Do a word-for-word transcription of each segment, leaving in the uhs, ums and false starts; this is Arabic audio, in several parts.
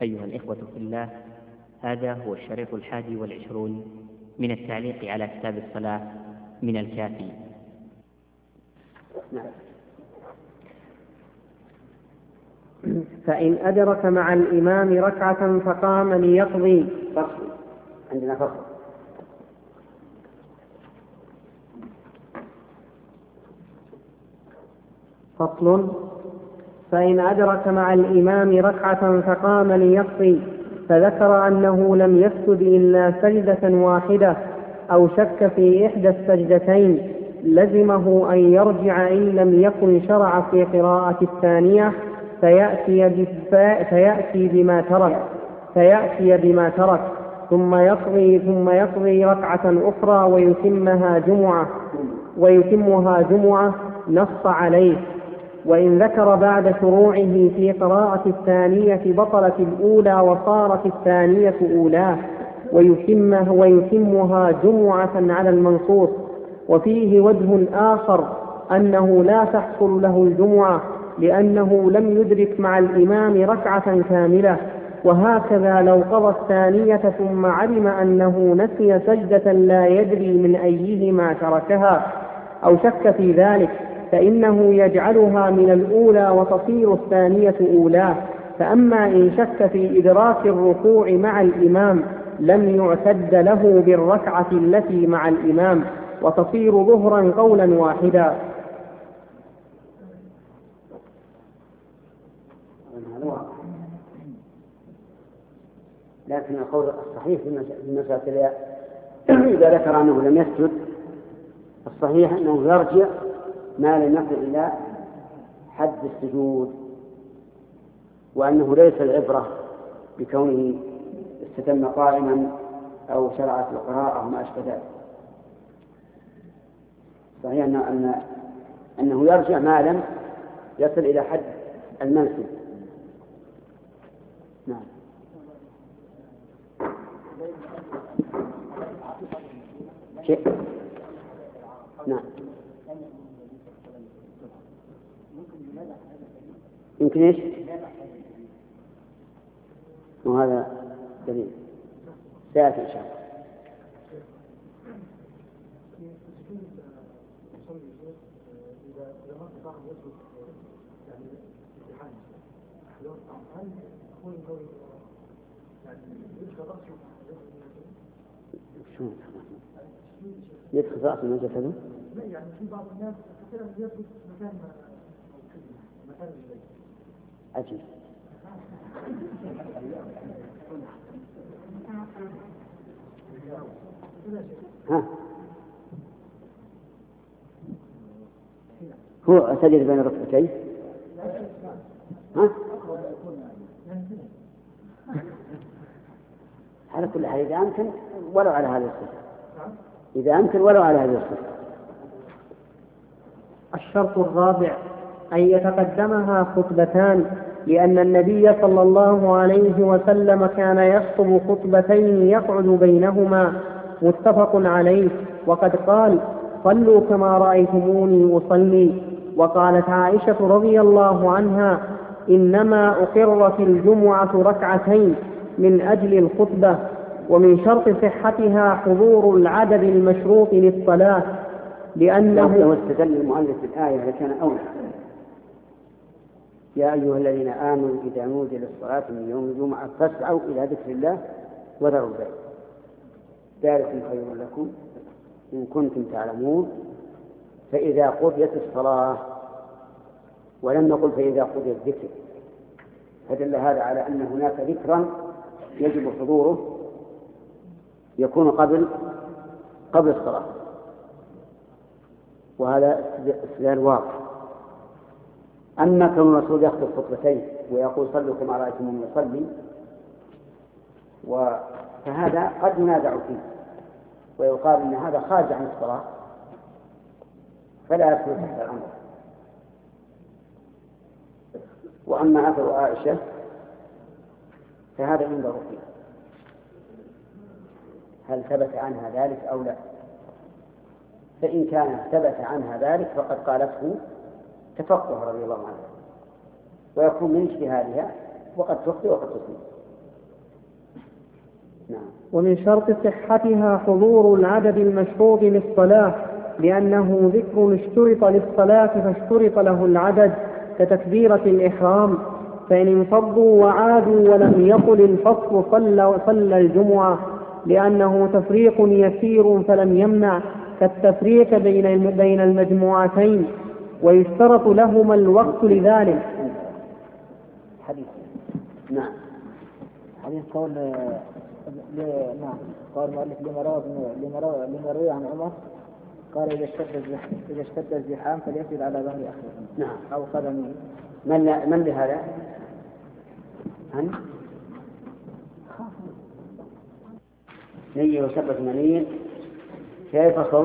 أيها الإخوة في الله، هذا هو الشريط الحادي والعشرون من التعليق على كتاب الصلاة من الكافي. فإن أدرك مع الإمام ركعة فقام ليقضي. فصل، عندنا فصل. فصل. فإن أدرك مع الإمام ركعة فقام ليقضي فذكر أنه لم يسجد إلا سجدة واحدة أو شك في إحدى السجدتين لزمه أن يرجع إن لم يكن شرع في قراءة الثانية فيأتي, فيأتي بما ترك فيأتي بما ترك ثم يقضي ثم يقضي ركعة أخرى ويتمها جمعة ويتمها جمعة نص عليه. وإن ذكر بعد شروعه في قراءة الثانية بطلت الأولى وصارت الثانية أولاه ويتمها, ويتمها جمعة على المنصوص. وفيه وجه آخر أنه لا تحصل له الجمعة لأنه لم يدرك مع الإمام ركعة كاملة. وهكذا لو قضى الثانية ثم علم أنه نسي سجدة لا يدري من أيهما تركها أو شك في ذلك فإنه يجعلها من الأولى وتصير الثانية أولاه. فأما إن شك في إدراك الركوع مع الإمام لم يعتد له بالركعة التي مع الإمام وتصير ظهرا قولا واحدا. لكن القول الصحيح في المسألة إذا ذكر أنه لم يسجد الصحيح أنه يرجع ما لم يصل إلى حد السجود، وأنه ليس العبرة بكونه استتم قائما أو شرع في القراءة وما أشبه ذلك. صحيح أن أنه يرجع ما لم يصل إلى حد المنسي. نعم. شيء. نعم. يمكن ايش؟ وهذا دليل سيأتي إن شاء الله. يدخل رأس من جسده؟ لا، يعني في بعض الناس كثيرا يدخل مكان مكان البيت. عجيب. ها هو سجد بين الركعتين. ها على كل حال إذا أمكن ولو على هذه الصفة إذا أمكن ولو على هذه الصفة. الشرط الرابع أن يتقدمها خطبتان لأن النبي صلى الله عليه وسلم كان يخطب خطبتين يقعد بينهما متفق عليه. وقد قال صلوا كما رأيتموني أصلي. وقالت عائشة رضي الله عنها إنما أقرت الجمعة ركعتين من أجل الخطبة. ومن شرط صحتها حضور العدد المشروط للصلاة لأنه لو استدل المؤلف بالآية لكان أولى. يا أيها الذين آمنوا إذا نودي للصلاة من يوم الجمعة فاسعوا إلى ذكر الله وذروا البيع ذلكم خير لكم إن كنتم تعلمون. فإذا قضيت الصلاة، ولم نقل فإذا قضي الذكر، فدل هذا على أن هناك ذكرا يجب حضوره يكون قبل قبل الصلاة، وهذا استدلال واضح. أما كون الرسول يخطب خطبتين ويقول صلوا كما رأيتموني أصلي فهذا قد ينازع فيه ويقال إن هذا خارج عن الصلاة فلا يدخل تحت الأمر. وأما أثر عائشة فهذا ينظر فيه هل ثبت عنها ذلك أو لا. فإن كان ثبت عنها ذلك فقد قالته تفقه رضي الله عنها ويكون من اجتهادها وقد تخطئ وقد تصيب. ومن شرط صحتها حضور العدد المشروط للصلاة، لأنه ذكر اشترط للصلاة فاشترط له العدد كتكبيرة الإحرام، فإن انفضوا وعادوا ولم يقل الفصل صلى, صلى الجمعة، لأنه تفريق يسير فلم يمنع كالتفريق بين بين المجموعتين، ويشترط لهما الوقت لذلك. حديث نعم حديث قول ل... نعم قال المؤلف لما روى لما روى لما روى عن عمر قال إذا اشتد الزحام إذا اشتد الزحام فليسجد على ظهر أخيه نعم أو قدمه. من ل... من لهذا؟ هن؟ نية وشبة منية في أي فصل؟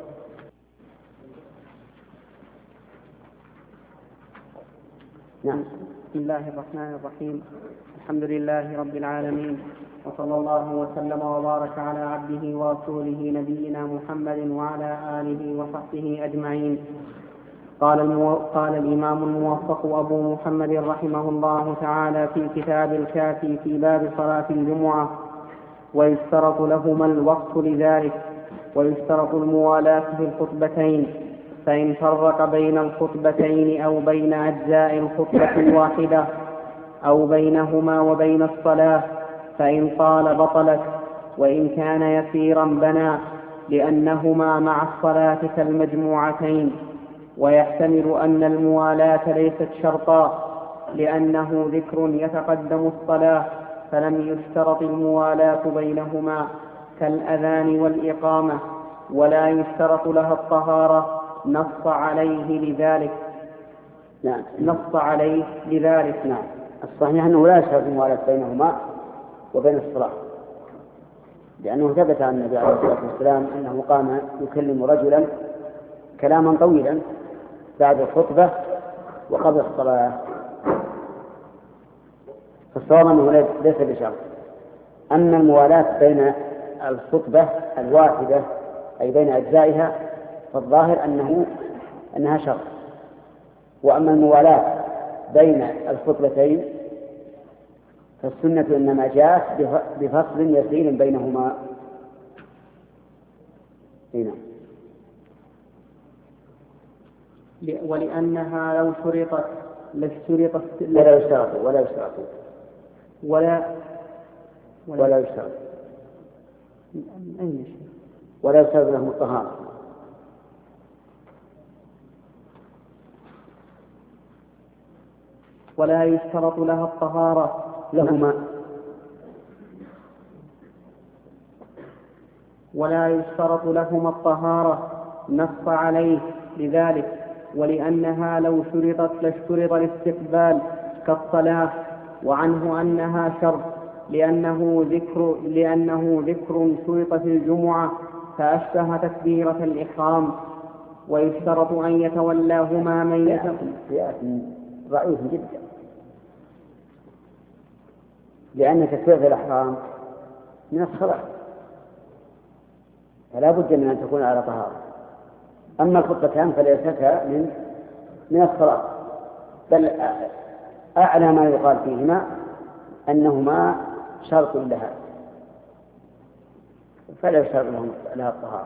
نعم. بسم الله الرحمن الرحيم. الحمد لله رب العالمين، وصلى الله وسلم وبارك على عبده ورسوله نبينا محمد وعلى آله وصحبه أجمعين. قال, المو... قال الإمام الموفق أبو محمد رحمه الله تعالى في كتاب الكافي في باب صلاة الجمعة: ويشترط لهما الوقت لذلك، ويشترط الموالاة في الخطبتين، فإن فرق بين الخطبتين أو بين أجزاء الخطبة الواحدة أو بينهما وبين الصلاة فإن طال بطلت، وإن كان يسيرا بنى، لأنهما مع الصلاة كالمجموعتين. ويحتمل أن الموالاة ليست شرطا، لأنه ذكر يتقدم الصلاة فلم يشترط الموالاة بينهما كالأذان والإقامة، ولا يشترط لها الطهارة، نص عليه لذلك. نعم. نص عليه لذلك. نعم. الصحيح أنه لا يشترط الموالاة بينهما وبين الصلاة، لأنه ثبت عن النبي عليه الصلاة والسلام أنه قام يكلم رجلا كلاما طويلا بعد الخطبة وقبل الصلاة، فالصواب أنه ليس بشرط. أما الموالاة بين الخطبة الواحدة أي بين أجزائها فالظاهر أنه أنها شرط، وأما الموالاة بين الخطبتين فالسنة إنما جاءت بفصل يسير بينهما. هنا. ولأنها لو شرطت لاشترط ولا يشترط ولا يشترط ولا ولا يشترط أين شيء ولا يشترط لهم الطهارة. ولا يشترط لها الطهارة لهما ولا يشترط لهما الطهارة، نص عليه لذلك. ولأنها لو شرطت لاشترط الاستقبال كالصلاة، وعنه أنها شرط لأنه ذكر لأنه ذكر شرط في الجمعة فأشبه تكبيرة الإحرام. ويشترط أن يتولاهما من يتولى ضعيف جدا، لأن تكبيرة الإحرام من الصلاة فلا بد من أن تكون على طهارة. أما الخطبتان فليستا من من الصلاة، بل أعلى ما يقال فيهما أنهما شرط لها فلا يشترط لها الطهارة.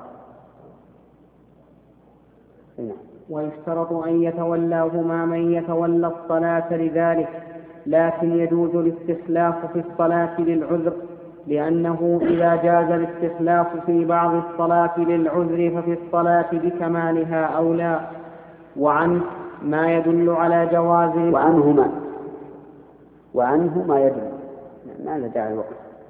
ويشترط أن يتولاهما من يتولى الصلاة لذلك، لكن يجوز الاستخلاف في الصلاة للعذر، لأنه إذا جاز الاستخلاف في بعض الصلاة للعذر ففي الصلاة بكمالها أولى. وعنه ما يدل على جواز وعنهما وعنه ما يدل ما لدى الوقت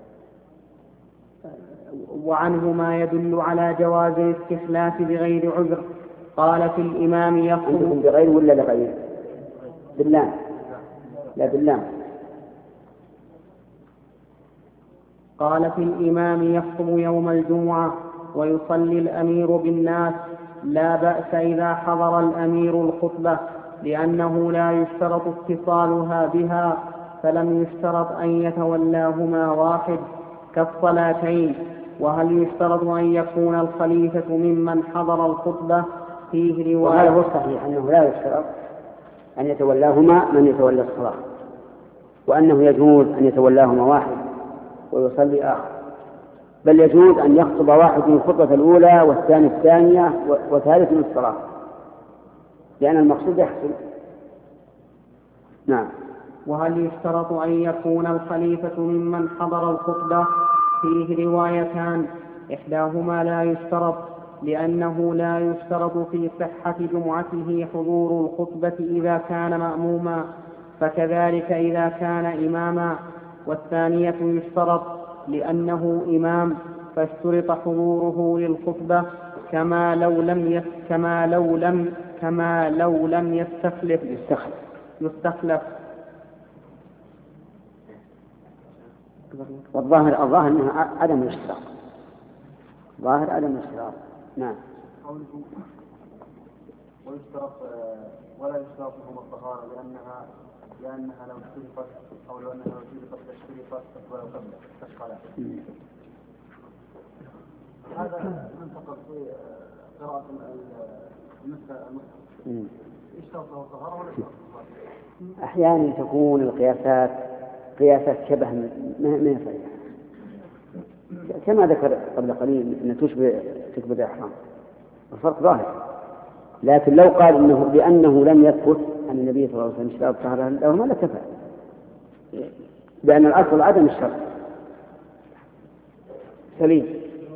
وعنه ما يدل على جواز الاستخلاف بغير عذر. قال في الإمام يخطب عندكم بغير ولا لغير؟ باللام. لا باللام. قال في الإمام يخطب يوم الجمعة ويصلي الأمير بالناس، لا بأس إذا حضر الأمير الخطبة، لأنه لا يشترط اتصالها بها، فلم يشترط أن يتولاهما واحد كالصلاتين. وهل يشترط أن يكون الخليفة ممن حضر الخطبة؟ فيه رواية. وهذا هو الصحيح أنه لا يشترط أن يتولاهما من يتولى الصلاة، وأنه يجوز أن يتولاهما واحد ويصلي آخر. بل يجوز أن يخطب واحد في الخطبة الأولى والثاني الثانية وثالث من الصلاة، لأن المقصود يحصل. نعم. وهل يشترط أن يكون الخليفة ممن حضر الخطبة؟ فيه روايتان، إحداهما لا يشترط، لأنه لا يشترط في صحة جمعته حضور الخطبة إذا كان مأموما، فكذلك إذا كان إماما. والثانية يشترط لأنه إمام، فاشترط حضوره للخطبة، كما لو لم يس كما لو لم كما لو لم يستخلف يستخلف يستخلف والظاهر الظاهر أنها عدم الاشتراط، ظاهر عدم الاشتراط. نعم. ويشترط ولا يشترط لهم الطهارة لأنها لأنها لو اشترطت أو لو أنها لو اشترطت اشترطت ولو قبل تشقى. هذا منطق في قراءة المسألة. يشترط له الطهارة ولا يشترط الطهارة؟ أحيانا تكون القياسات قياسات شبه من صحيحة، كما ذكر قبل قليل أن تشبه تكبر الإحرام، الفرق ظاهر. لكن لو قال إنه لأنه لم يثبت عن النبي صلى الله عليه وسلم اشتراط الطهارة لهما لكفى، لأن الأصل عدم الشرط. سليم.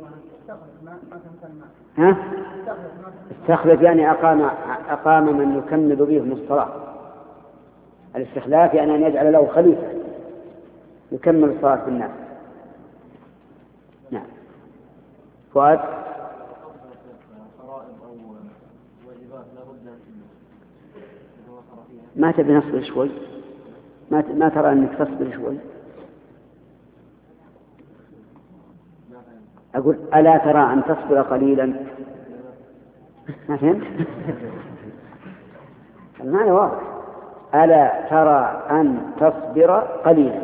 ها؟ استخلف يعني أقام أقام من يكمل بهم الصلاة. الاستخلاف يعني أن يجعل له خليفة يكمل الصلاة بالناس. نعم. فؤاد. ما تبي نصبر شوي؟ ما ما ترى أنك تصبر شوي؟ أقول ألا ترى أن تصبر قليلا؟ ما فهمت؟ المعنى واضح. ألا ترى أن تصبر قليلا؟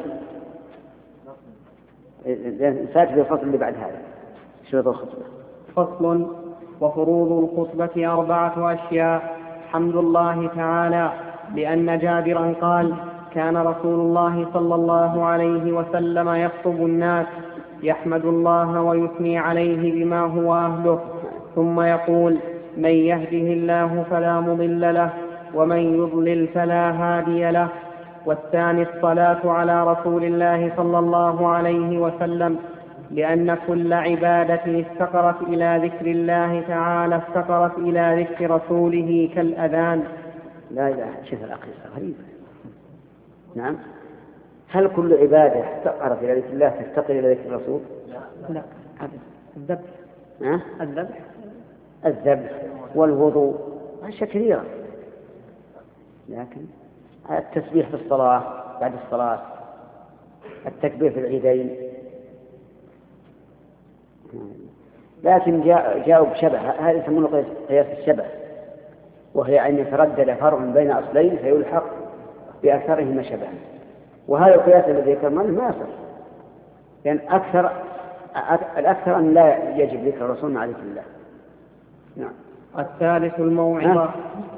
سأتي في الفصل اللي بعد هذا شروط الخطبة. فصل. وفروض الخطبة أربعة أشياء: حمد الله تعالى، لأن جابرا قال: كان رسول الله صلى الله عليه وسلم يخطب الناس يحمد الله ويثني عليه بما هو أهله، ثم يقول: من يهده الله فلا مضل له ومن يضلل فلا هادي له. والثاني الصلاة على رسول الله صلى الله عليه وسلم، لأن كل عبادة افتقرت إلى ذكر الله تعالى افتقرت إلى ذكر رسوله كالأذان. لا إله شوف الأخير غريبة. نعم. هل كل عبادة افتقرت إلى ذكر الله تفتقر إلى ذكر الرسول؟ لا. الذبح. ها؟ الذبح الذبح والوضوء أشياء كثيرة، لكن التسبيح في الصلاة بعد الصلاة، التكبير في العيدين، لكن جاءوا بشبه. هذا يسمونه قياس الشبه، وهي أن يتردد فرع بين أصلين فيلحق بأكثرهما شبها. وهذا القياس الذي ذكرناه ما يصح، لأن يعني أكثر الأكثر أن لا يجب ذكر الرسول مع ذكر الله. نعم. الثالث الموعظة.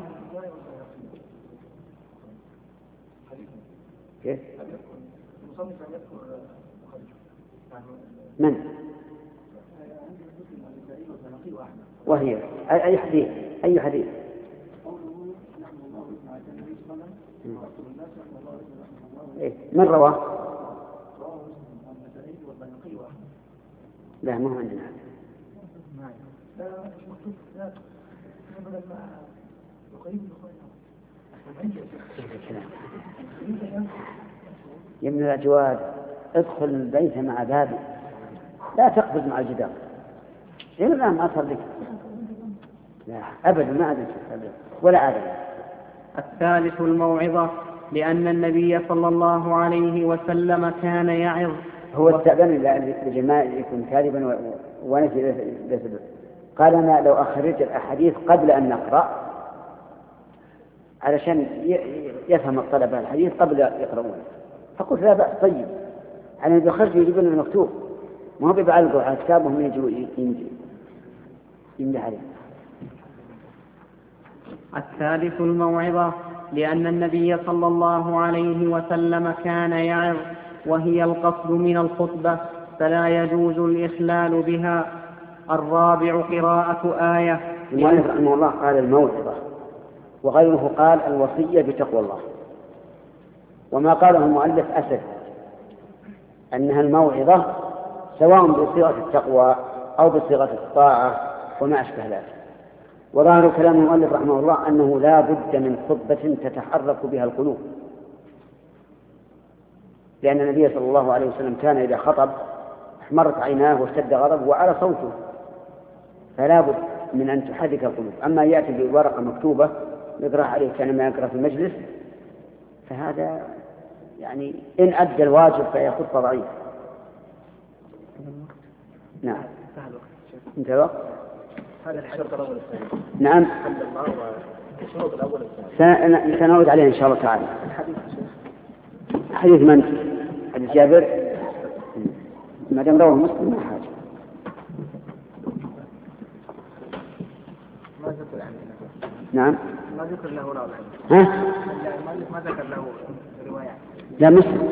كيف؟ من؟ وهي أي حديث؟ أي حديث؟ إيه؟ من رواه؟ لا ما هو عندنا. يا ابن الأجواد ادخل البيت مع بابي، لا تقفز مع الجدار. إلا الآن ما أصل لك. لا أبدا ما أدري ولا أدري. الثالث الموعظة، لأن النبي صلى الله عليه وسلم كان يعظ. هو استأذن لجماعة يكون كاذبا ونسي لسبب. قال أنا لو أخرج الأحاديث قبل أن نقرأ علشان يفهم الطلبة الحديث قبل يقرؤون، فقلت لا بأس. طيب أنا إذا خرج يجيبون المكتوب، ما هو بيعلقوا على كتابهم يجوا يمدح عليه. الثالث الموعظة، لأن النبي صلى الله عليه وسلم كان يعظ، وهي القصد من الخطبة، فلا يجوز الإخلال بها. الرابع قراءة آية. المؤلف رحمه الله قال الموعظة، وغيره قال الوصية بتقوى الله. وما قاله المؤلف أسد أنها الموعظة سواء بصيغة التقوى أو بصيغة الطاعة وما أشبه ذلك. وظاهر كلام المؤلف رحمه الله أنه لا بد من خطبة تتحرك بها القلوب، لأن النبي صلى الله عليه وسلم كان إذا خطب احمرت عيناه واشتد غضبه وعلى صوته، فلا بد من أن تحرك القلوب. أما يأتي بورقة مكتوبة يقرأ عليه كانما يقرأ في المجلس، فهذا يعني إن أدى الواجب فهي خطبة ضعيفة. نعم انتهى الوقت. هذا الشرط الأول الثاني. نعم الشرط الأول الثاني سنعود عليه إن شاء الله تعالى. حديث من؟ حديث جابر. ما دام رواه مسلم ما حاجة. ما ذكر عنه. نعم ما ذكر له راوي. ها؟ ما ذكر له رواية. لا مسلم.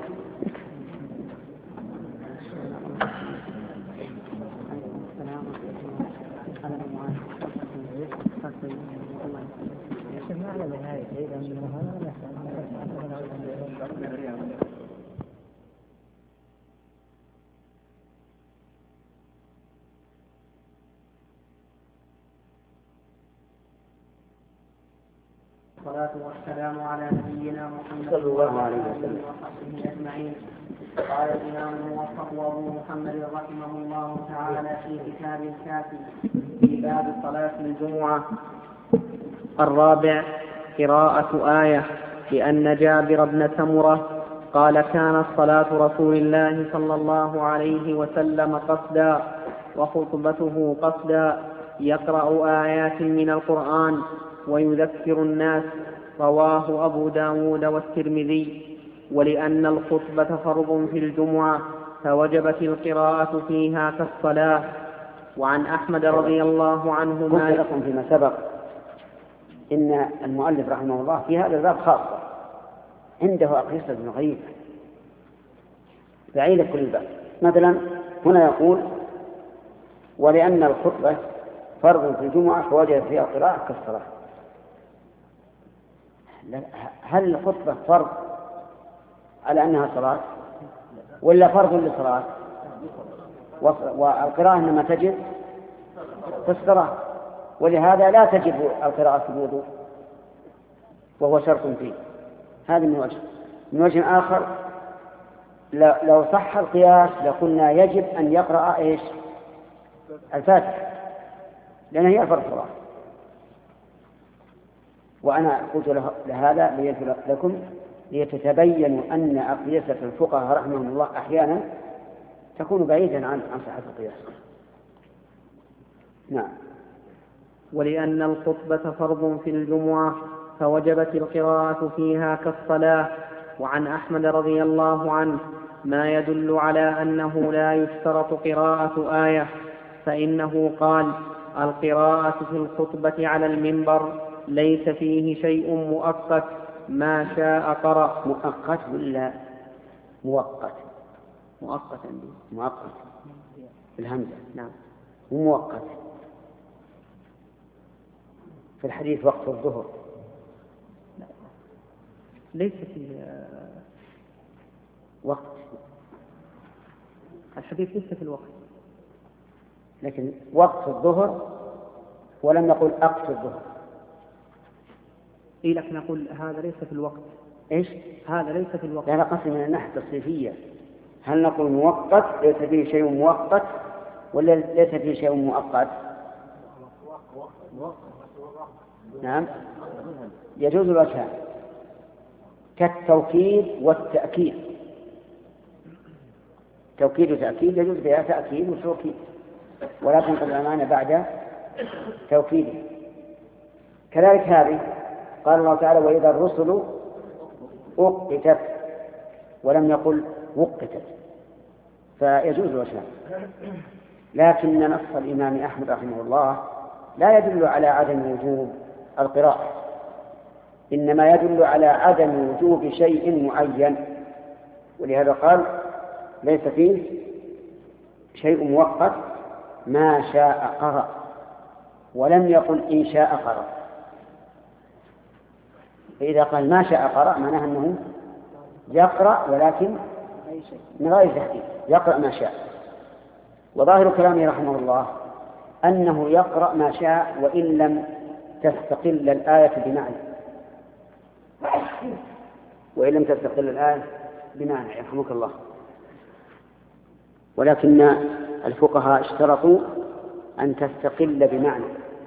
والصلاة والسلام على نبينا محمد صلى الله عليه وسلم وصحبه أجمعين. قال الإمام الموفق أبو محمد رحمه الله تعالى في كتاب الكافي في باب صلاة الجمعة. الرابع قراءة آية. لأن جابر بن سمرة قال كانت صلاة رسول الله صلى الله عليه وسلم قصدا وخطبته قصدا يقرأ آيات من القرآن ويذكر الناس. رواه أبو داود والترمذي. ولأن الخطبة فرض في الجمعة فوجبت القراءة فيها كالصلاة. وعن أحمد رضي الله عنه قلت لكم فيما سبق إن المؤلف رحمه الله في هذا الباب خاصة عنده أقيسة غريبة بعيدة كل الباب. مثلا هنا يقول ولأن الخطبة فرض في الجمعة فوجب فيها قراءة كالصلاة. هل الخطبة فرض على أنها صلاة ولا فرض للصلاة؟ والقراءة إنما تجب في الصلاة، ولهذا لا تجب القراءة في الوضوء وهو شرط فيه. هذا من وجه. من وجه آخر لو صح القياس لقلنا يجب أن يقرأ إيش؟ الفاتحة، لأنها هي فرض الصلاة. وأنا قلت لهذا ليت لكم ليتتبينوا أن أقيسة الفقهاء رحمهم الله أحيانا تكون بعيدا عن عن صحة القياس. نعم. ولأن الخطبة فرض في الجمعة فوجبت القراءة فيها كالصلاة. وعن أحمد رضي الله عنه ما يدل على أنه لا يشترط قراءة آية، فإنه قال القراءة في الخطبة على المنبر ليس فيه شيء مؤقت ما شاء قرأ. مؤقت ولا مؤقت؟ مؤقت عندي. مؤقت بالهمزة. نعم. ومؤقت في الحديث وقت الظهر ليس في وقت الحديث ليس في الوقت، لكن وقت الظهر ولم نقل أقصى الظهر. إيه لكن نقول هذا ليس في الوقت. إيش؟ هذا ليس في الوقت. لا قسم من الناحية التصريفية. هل نقول مؤقت ليس فيه شيء مؤقت ولا ليس فيه شيء مؤقت؟ نعم يجوز الوجهان كالتوكيد والتأكيد. توكيد وتأكيد يجوز فيها تأكيد وتوكيد، ولكن قد أمانة بعد توكيده. كذلك هذه قال الله تعالى وإذا الرسل أقتت ولم يقل وقتت، فيجوز الوجهان. لكن نص الإمام أحمد رحمه الله لا يدل على عدم وجوب القراءة، إنما يدل على عدم وجوب شيء معين، ولهذا قال ليس فيه شيء مؤقت ما شاء قرأ، ولم يقل إن شاء قرأ. فإذا قال ما شاء قرأ معناه أنه يقرأ ولكن من غير تحديد، يقرأ ما شاء. وظاهر كلامه رحمه الله أنه يقرأ ما شاء وإن لم تستقل الآية بمعنى، وإن لم تستقل الآية بمعنى يرحمك الله. ولكن الفقهاء اشترطوا أن تستقل بمعنى،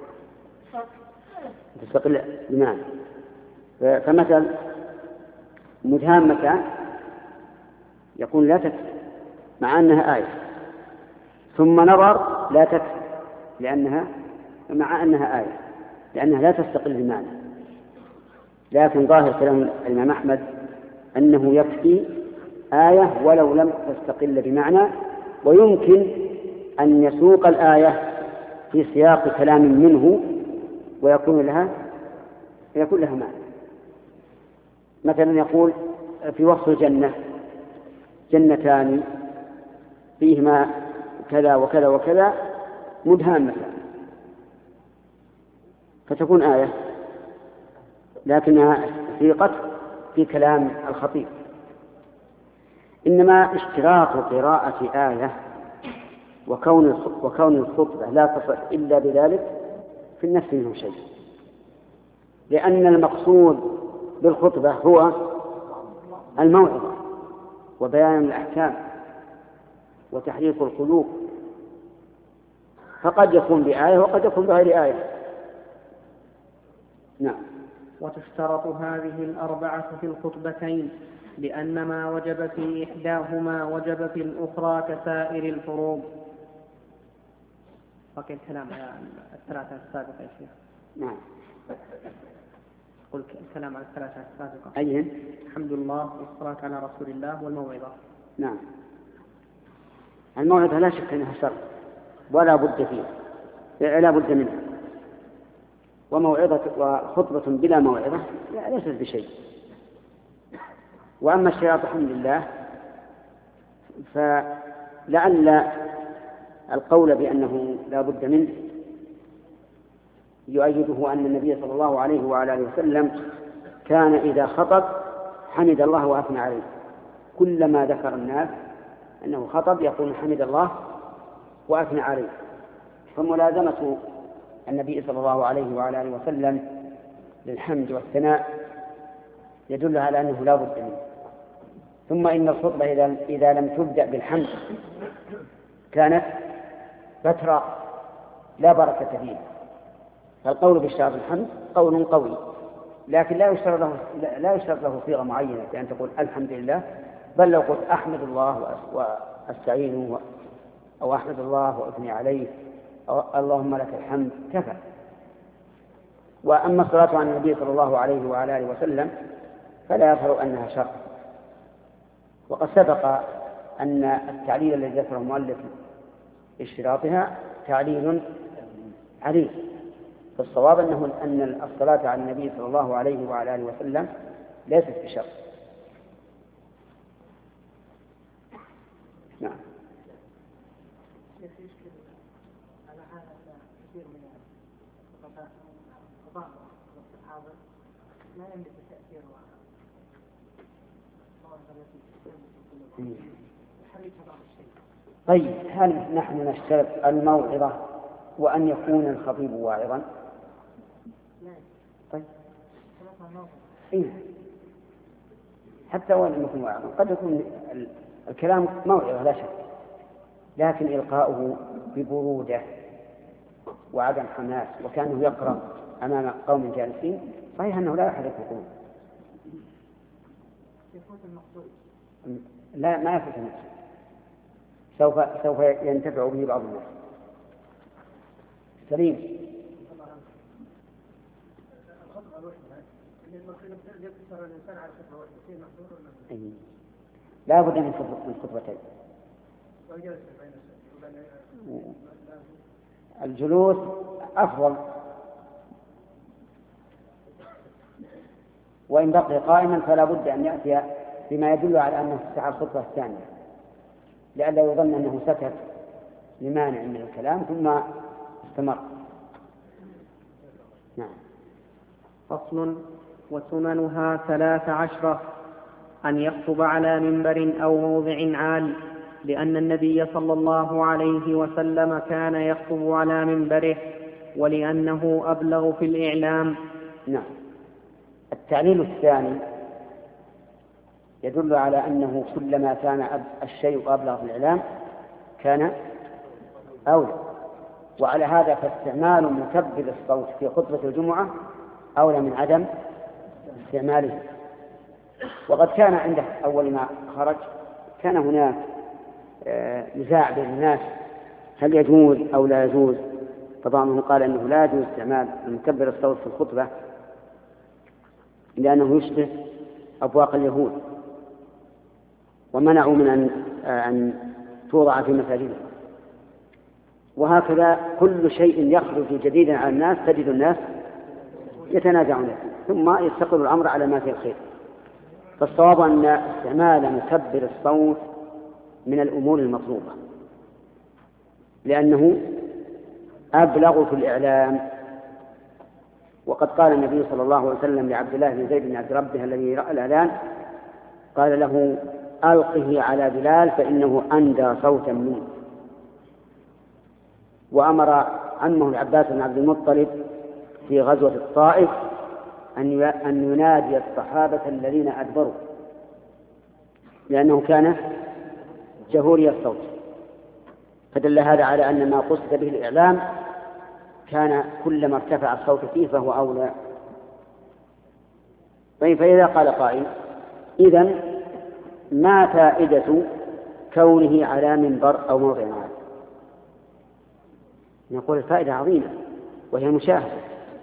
تستقل بمعنى. فمثل مدهامتان يقول لا تكفي مع أنها آية، ثم نظر لا تكفي لأنها مع أنها آية، لأنها لا تستقل بمعنى. لكن ظاهر كلام الإمام أحمد أنه يكفي آية ولو لم تستقل بمعنى، ويمكن أن يسوق الآية في سياق كلام منه ويكون لها يكون لها معنى. مثلا يقول في وصف الجنة جنتان فيهما كذا وكذا وكذا مدهامتان، فتكون آية لكنها سيقت في كلام الخطيب. إنما اشتراط قراءة آية وكون وكون الخطبة لا تصح إلا بذلك في النفس منه شيء، لأن المقصود بالخطبة هو الموعظة وبيان الأحكام وتحريك القلوب، فقد يكون بآية وقد يكون بغير آية. نعم. وتشترط هذه الأربعة في الخطبتين، لأن ما وجب في إحداهما وجب في الأخرى كسائر الفروض. بقي الكلام على الثلاثة السابقة يا شيخ. نعم. قل الكلام على الثلاثة السابقة. أيهن؟ الحمد لله والصلاة على رسول الله والموعظة. نعم. الموعظة لا شك أنها شرط ولا بد فيها، لا بد منها. وموعظة وخطبة بلا موعظة ليست بشيء. وأما الشراط الحمد لله فلعل القول بأنه لا بد منه يؤيده أن النبي صلى الله عليه وعلى آله وسلم كان إذا خطب حمد الله وأثنى عليه. كلما ذكر الناس أنه خطب يقول حمد الله وأثنى عليه. فملازمة النبي صلى الله عليه وعلى آله وسلم للحمد والثناء يدل على أنه لا بد منه. ثم إن الخطبة إذا, إذا لم تبدأ بالحمد كانت فترة لا بركة فيها. فالقول باشتراط الحمد قول قوي، لكن لا يشترط له لا يشترط له صيغة معينة بأن تقول الحمد لله، بل لو قلت أحمد الله وأستعينه أو أحمد الله وأثني عليه أو اللهم لك الحمد كفى. وأما الصلاة على النبي صلى الله عليه وعلى آله وسلم فلا يظهر أنها شرط. وقد سبق أن التعليل الذي ذكره المؤلف اشتراطها تعليل عليل. فالصواب أنه أن الصلاة على النبي صلى الله عليه وعلى آله وسلم ليست بشرط. نعم. طيب هل نحن نشترط الموعظة وأن يكون الخطيب واعظا؟ طيب إيه؟ حتى وإن يكون واعظا قد يكون الكلام موعظة لا شك، لكن إلقاؤه ببرودة وعدم حماس وكانه يقرأ أمام قوم جالسين صحيح أنه لا يحرك القلوب. لا ما يفوت الناس، سوف سوف ينتفع به بعض الناس. سليم. لا بد من خطبتين. الجلوس أفضل، وإن بقي قائما فلا بد أن يأتي بما يدل على أنه استعى الخطبة الثانية، لئلا يظن أنه سكت لمانع من الكلام ثم استمر. نعم. فصل. وسننها ثلاث عشرة: أن يخطب على منبر أو موضع عال، لأن النبي صلى الله عليه وسلم كان يخطب على منبره، ولأنه أبلغ في الإعلام. نعم. التعليل الثاني يدل على أنه كلما كان الشيء أبلغ في الإعلام كان أولى، وعلى هذا فاستعمال مكبر الصوت في خطبة الجمعة أولى من عدم استعماله. وقد كان عنده أول ما خرج كان هناك نزاع بين الناس هل يجوز أو لا يجوز، فبعضهم قال أنه لا يجوز استعمال مكبر الصوت في الخطبة لأنه يشبه أبواق اليهود، ومنعوا من أن, أن توضع في مساجدهم. وهكذا كل شيء يخرج جديدا على الناس تجد الناس يتنازعون ثم يستقر الأمر على ما فيه الخير. فالصواب أن استعمال مكبر الصوت من الأمور المطلوبة لأنه أبلغ في الإعلام. وقد قال النبي صلى الله عليه وسلم لعبد الله بن زيد بن عبد ربه الذي رأى الإعلان قال له: ألقه على بلال فإنه أندى صوتا منه. وأمر عمه العباس بن عبد المطلب في غزوة الطائف أن ينادي الصحابة الذين أدبروا لأنه كان جهوري الصوت، فدل هذا على أن ما قصد به الإعلام كان كلما ارتفع الصوت فيه فهو أولى. فإذا قال قائل: إذن ما فائدة كونه على منبر أو موضع عال؟ نقول الفائدة عظيمة وهي المشاهدة،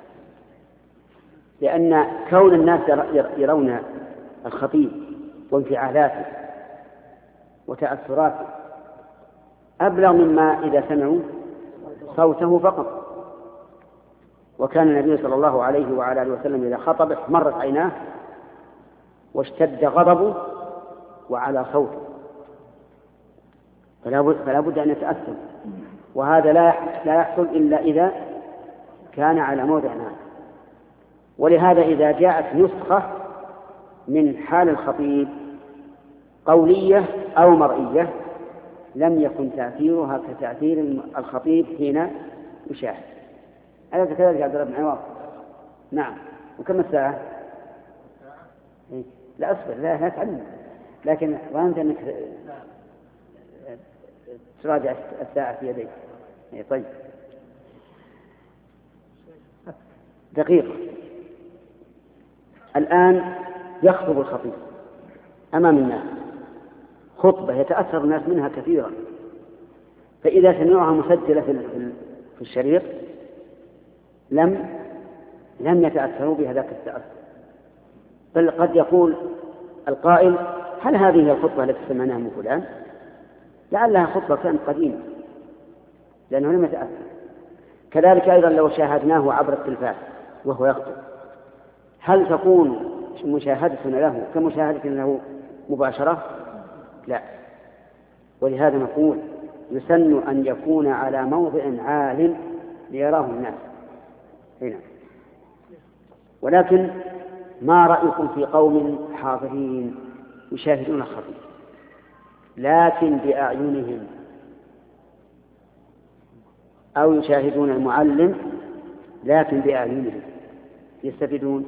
لأن كون الناس يرون الخطيب وانفعالاته وتأثراته أبلغ مما إذا سمعوا صوته فقط. وكان النبي صلى الله عليه وعلى آله وسلم إذا خطب احمرت عيناه واشتد غضبه وعلى صوته، فلا بد أن يتأثر، وهذا لا يحصل إلا إذا كان على موضع عال. ولهذا إذا جاءت نسخة من حال الخطيب قولية أو مرئية لم يكن تأثيرها كتأثير الخطيب حين يشاهد. أليس كذلك عبد الله بن عوض؟ نعم. وكم الساعة؟ لا أصبر، لا لا تعلم، لكن ظننت أنك تراجع الساعة في يديك. طيب دقيقة. الآن يخطب الخطيب أمام الناس خطبة يتأثر الناس منها كثيرا، فإذا سمعوها مسجلة في الشريط لم لم يتأثروا بهذاك التأثر، بل قد يقول القائل: هل هذه هي الخطبة التي سمعناها من فلان؟ لعلها خطبة كانت قديمة لأنه لم يتأثر. كذلك أيضا لو شاهدناه عبر التلفاز وهو يخطب هل تكون مشاهدتنا له كمشاهدتنا له مباشرة؟ لا. ولهذا نقول يسن أن يكون على موضع عال ليراه الناس هنا. ولكن ما رأيكم في قوم حاضرين يشاهدون الخطيب لكن بأعينهم، أو يشاهدون المعلم لكن بأعينهم، يستفيدون؟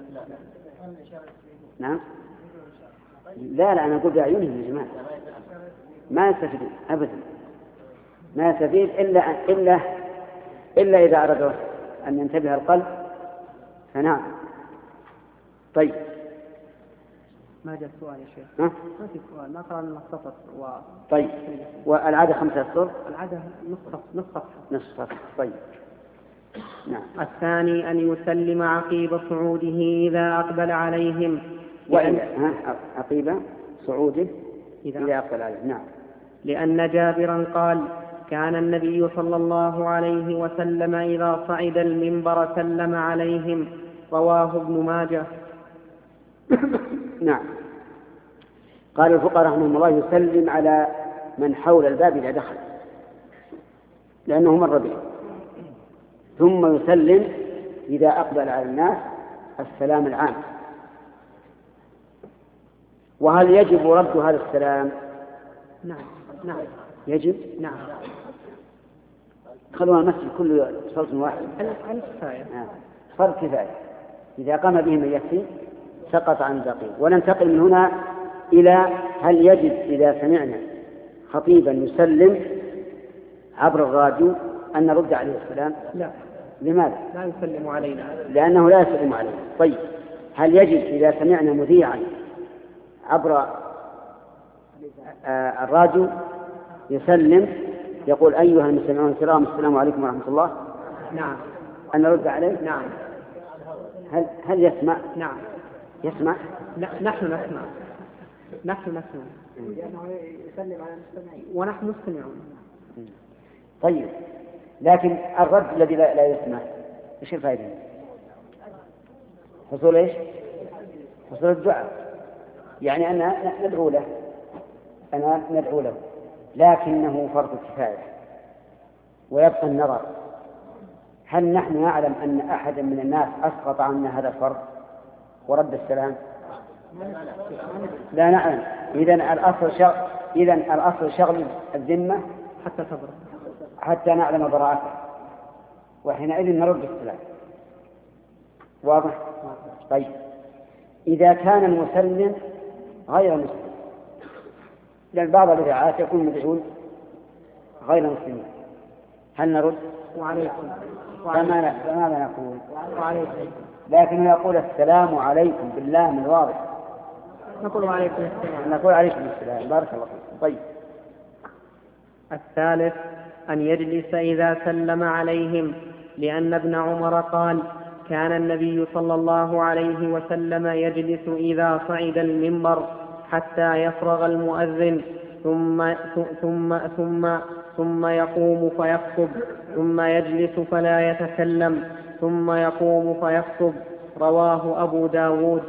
نعم. لا لا أنا أقول بأعينهم يا جماعة، ما يستفيدون أبدا، ما يستفيد إلا إلا إلا إذا أردوا أن ينتبه القلب فنعم. طيب ما جاء السؤال يا شيخ؟ ها؟ ما في سؤال، ما قرأنا المختصر و... طيب والعادة خمسة أسطر؟ العادة نصف نصف نصف. طيب نعم. الثاني أن يسلم عقيب صعوده إذا أقبل عليهم، وإن عقيب صعوده إذا, إذا أقبل عليهم. نعم. لأن جابرا قال: كان النبي صلى الله عليه وسلم إذا صعد المنبر سلم عليهم، رواه ابن ماجه. نعم. قال الفقهاء رحمهم الله: يسلم على من حول الباب إذا دخل، لأنه مر به، ثم يسلم إذا أقبل على الناس السلام العام. وهل يجب رد هذا السلام؟ نعم نعم يجب. نعم. خلونا المسجد كله صوت واحد. الكفاية. فرض كفاية. إذا قام به من يكفي سقط عن الباقين. وننتقل من هنا إلى هل يجب إذا سمعنا خطيبا يسلم عبر الراديو أن نرد عليه السلام؟ لا. لماذا؟ لا يسلم علينا. لأنه لا يسلم علينا. طيب، هل يجب إذا سمعنا مذيعا عبر آه الراديو يسلم يقول أيها المستمعون الكرام السلام عليكم ورحمة الله؟ نعم. أن نرد عليه؟ نعم. هل هل يسمع؟ نعم. يسمع؟ لا، نحن نسمع. نحن نسمع. لأنه يسلم على المستمعين ونحن نستمعون. طيب، لكن الرد الذي لا, لا يسمع ايش الفائدة؟ حصول ايش؟ حصول الدعاء. يعني أنا ندعو له أنا ندعو له لكنه فرض كفاية ويبقى النظر هل نحن نعلم أن أحدا من الناس أسقط عنا هذا الفرض ورد السلام؟ لا نعلم. إذن الأصل شغل إذن الأصل شغل الذمة حتى تبرأ حتى نعلم براءته، وحينئذ نرد السلام. واضح؟ طيب، إذا كان المسلم غير مسلم، لأن بعض الإذاعات يكون مدعون غير مسلمين، هل نرد؟ وعليكم. فماذا نقول؟ وعليكم. لكنه يقول السلام عليكم بالله من الواضح. نقول وعليكم السلام. نقول عليكم السلام. بارك الله فيكم. طيب. الثالث أن يجلس إذا سلم عليهم، لأن ابن عمر قال: كان النبي صلى الله عليه وسلم يجلس إذا صعد المنبر حتى يفرغ المؤذن ثم ثم ثم ثم يقوم فيخطب، ثم يجلس فلا يتكلم، ثم يقوم فيخطب. رواه أبو داود.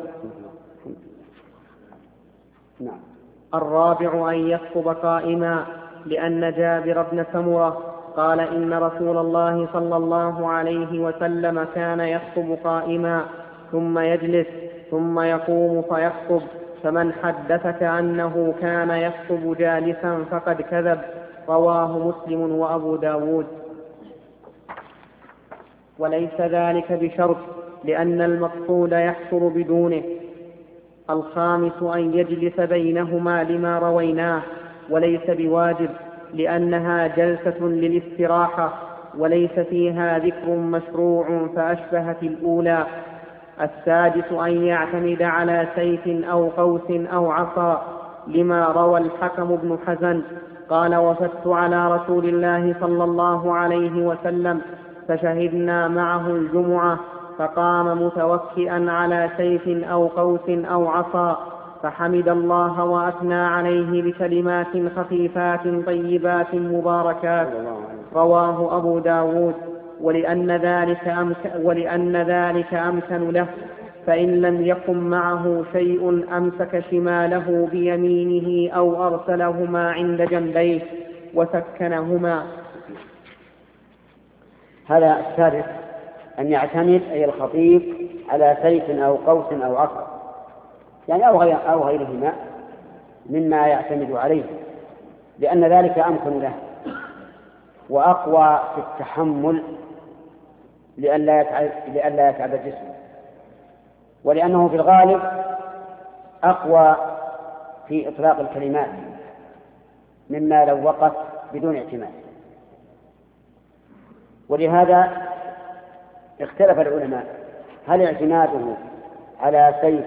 نعم. الرابع أن يخطب قائما، لأن جابر بن سمرة قال: إن رسول الله صلى الله عليه وسلم كان يخطب قائما ثم يجلس ثم يقوم فيخطب، فمن حدثك أنه كان يخطب جالسا فقد كذب. رواه مسلم وأبو داود. وليس ذلك بشرط، لأن المقصود يحصل بدونه. الخامس أن يجلس بينهما لما رويناه، وليس بواجب، لأنها جلسة للاستراحة وليس فيها ذكر مشروع فأشبهت الأولى. السادس أن يعتمد على سيف أو قوس أو عصا، لما روى الحكم بن حزن قال: وفدت على رسول الله صلى الله عليه وسلم فشهدنا معه الجمعة، فقام متوكئا على سيف أو قوس أو عصا، فحمد الله وأثنى عليه بكلمات خفيفات طيبات مباركات. رواه أبو داود. ولأن ذلك أمكن, ولأن ذلك أمكن له، فإن لم يكن معه شيء أمسك شماله بيمينه أو أرسلهما عند جنبيه وسكنهما. هذا الثالث أن يعتمد أي الخطيب على سيف أو قوس أو عصا، يعني أو, غير أو غيرهما مما يعتمد عليه، لأن ذلك أمكن له وأقوى في التحمل لئلا يتعب, لئلا يتعب الجسم، ولأنه في الغالب أقوى في إطلاق الكلمات مما لو وقف بدون اعتماد. ولهذا اختلف العلماء هل اعتماده على سيف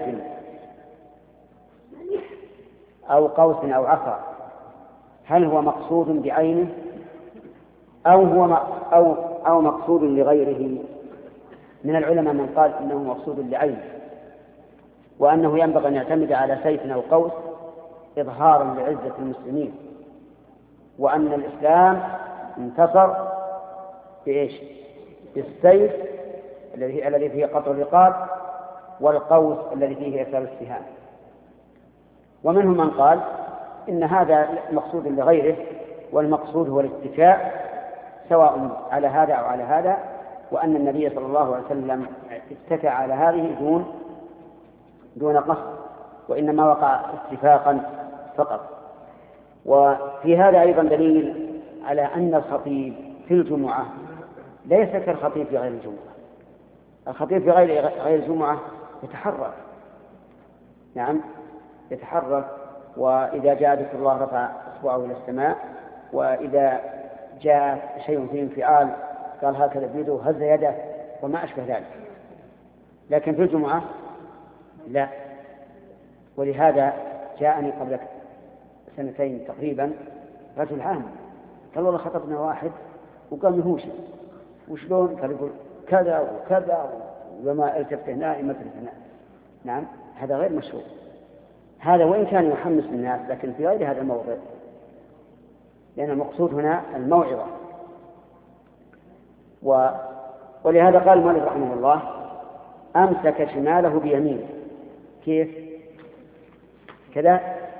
أو قوس أو عصا هل هو مقصود بعينه أو هو أو أو مقصود لغيره. من العلماء من قال إنه مقصود لعينه، وأنه ينبغي أن يعتمد على سيف أو قوس إظهارا لعزة المسلمين، وأن الإسلام انتصر بإيش؟ بالسيف الذي الذي فيه قطع الرقاب والقوس الذي فيه إرسال السهام. ومنهم من قال إن هذا مقصود لغيره، والمقصود هو الاتكاء سواء على هذا أو على هذا، وأن النبي صلى الله عليه وسلم اتكى على هذه دون دون قصد، وإنما وقع اتفاقا فقط. وفي هذا أيضا دليل على أن الخطيب في الجمعة ليس كالخطيب في غير الجمعة. الخطيب في غير غير الجمعة يتحرك، نعم يتحرك، وإذا جاء ذكر الله رفع إصبعه إلى السماء، وإذا جاء شيء فيه انفعال قال هكذا بيده هز يده وما أشبه ذلك. لكن في الجمعة لا. ولهذا جاءني قبل سنتين تقريبا رجل عام قال والله خطبنا واحد وقام يهوش وشلون؟ قال يقول كذا وكذا وما التفت هنا يمثل هنا. نعم هذا غير مشروع. هذا وإن كان يحمس الناس لكن في غير هذا الموضع، لأن المقصود هنا الموعظة. و... ولهذا قال المؤلف رحمه الله أمسك شماله بيمينه. كيف كذا؟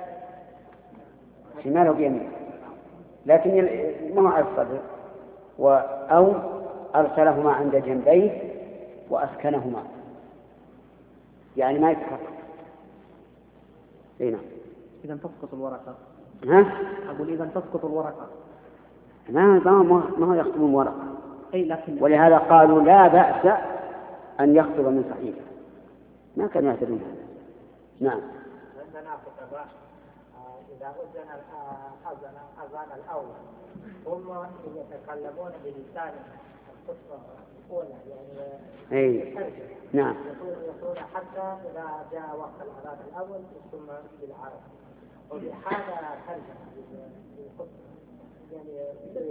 شماله بيمينه، لكن ما على الصدر، و... أو أرسلهما عند جنبيه وأسكنهما، يعني ما يتحرك. اي نعم. إذا تسقط الورقة. ها؟ أقول إذا تسقط الورقة. ما ما ما هو يخطب من ورقة. أي لكن. ولهذا قالوا لا بأس أن يخطب من صحيفة، ما كانوا يعتدون. نعم. عندنا خطباء إذا أذن أذن أذان الأول هم يتكلمون بلسان الخطبة الأولى يعني. أي. نعم. يقولون حتى إذا جاء وقت الأذان الأول ثم بالعرب، وبهذا ترجمة للخطبة يعني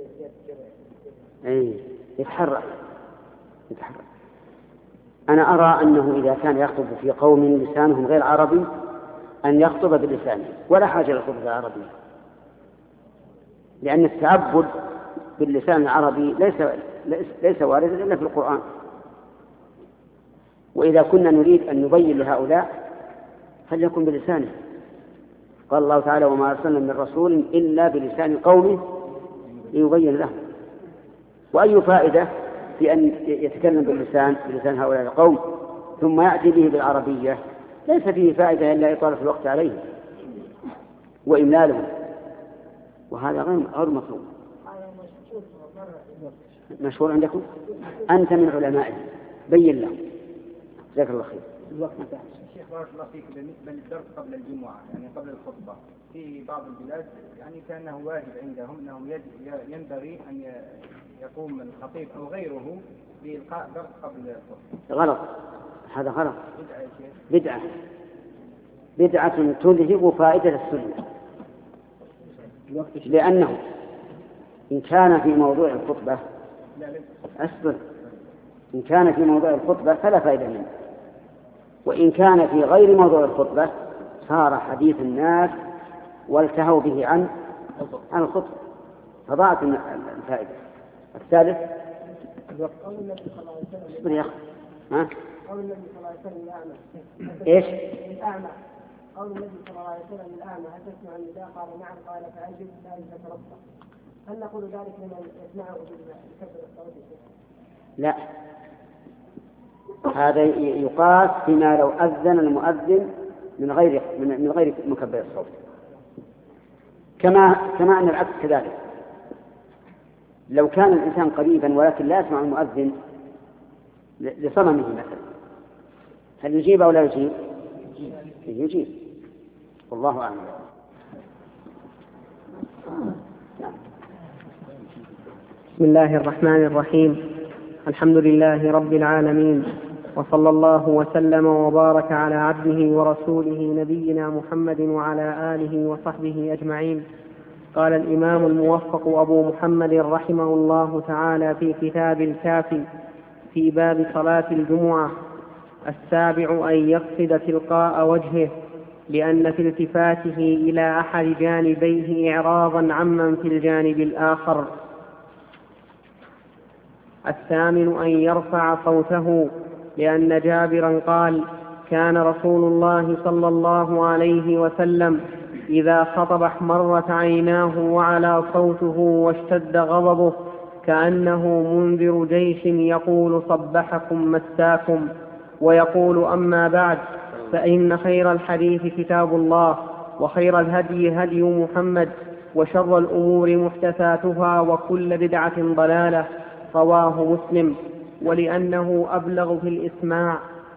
أي يتحرك يتحرك. أنا أرى أنه إذا كان يخطب في قوم لسانهم غير عربي أن يخطب بلسانه ولا حاجة للخطبة العربية، لأن التعبد باللسان العربي ليس ليس واردا إلا في القرآن. وإذا كنا نريد أن نبين لهؤلاء فليكن بلسانه. قال الله تعالى وما أرسلنا من رسول إلا بلسان قومه ليبين لهم. وأي فائدة في أن يتكلم باللسان بلسان هؤلاء القوم ثم يأتي به بالعربية؟ ليس فيه فائدة إلا إطالة الوقت عليه وإملالهم، وهذا غير مطلوب. مشهور عندكم؟ أنت من علمائه بين لهم. جزاك الله خير. الشيخ بارك الله فيك، بالنسبة للدرس قبل الجمعة يعني قبل الخطبة في بعض البلاد يعني كأنه واجب عندهم أنهم ينبغي أن يقوم الخطيب أو غيره بإلقاء درس قبل الخطبة. غلط، هذا غلط، بدعة بدعة تذهب فائدة السنة. لأنه إن كان في موضوع الخطبة أصبر إن كان في موضوع الخطبة فلا فائدة منه، وإن كان في غير موضوع الخطبة صار حديث الناس والتهوا به عن عن الخطبة فضاعت الفائدة. الثالث قول النبي صلى الله عليه وسلم اصبر يا أخي. ها؟ قول النبي صلى الله عليه وسلم الأعمى. إيش؟ الأعمى. قول النبي صلى الله عليه وسلم الأعمى هل تسمع النداء؟ قال نعم. قال فأجب لا تتربص. هل نقول ذلك لمن يسمعه بالكسر الصوت؟ لا، هذا يقاس فيما لو أذن المؤذن من غير من غير مكبر الصوت، كما كما أن العكس كذلك. لو كان الإنسان قريبا ولكن لا يسمع المؤذن لصممه مثلا هل يجيب أو لا يجيب؟ يجيب، والله أعلم. بسم الله الرحمن الرحيم. الحمد لله رب العالمين، وصلى الله وسلم وبارك على عبده ورسوله نبينا محمد وعلى آله وصحبه أجمعين. قال الإمام الموفق أبو محمد رحمه الله تعالى في كتاب الكافي في باب صلاة الجمعة: السابع أن يقصد تلقاء وجهه، لأن في التفاته إلى أحد جانبيه إعراضا عمن في الجانب الآخر. الثامن أن يرفع صوته، لأن جابرا قال: كان رسول الله صلى الله عليه وسلم إذا خطب احمرت عيناه وعلى صوته واشتد غضبه، كأنه منذر جيش يقول صبحكم مساكم، ويقول أما بعد، فإن خير الحديث كتاب الله، وخير الهدي هدي محمد، وشر الأمور محدثاتها، وكل بدعة ضلالة. رواه مسلم، ولأنه أبلغ في الإسماع.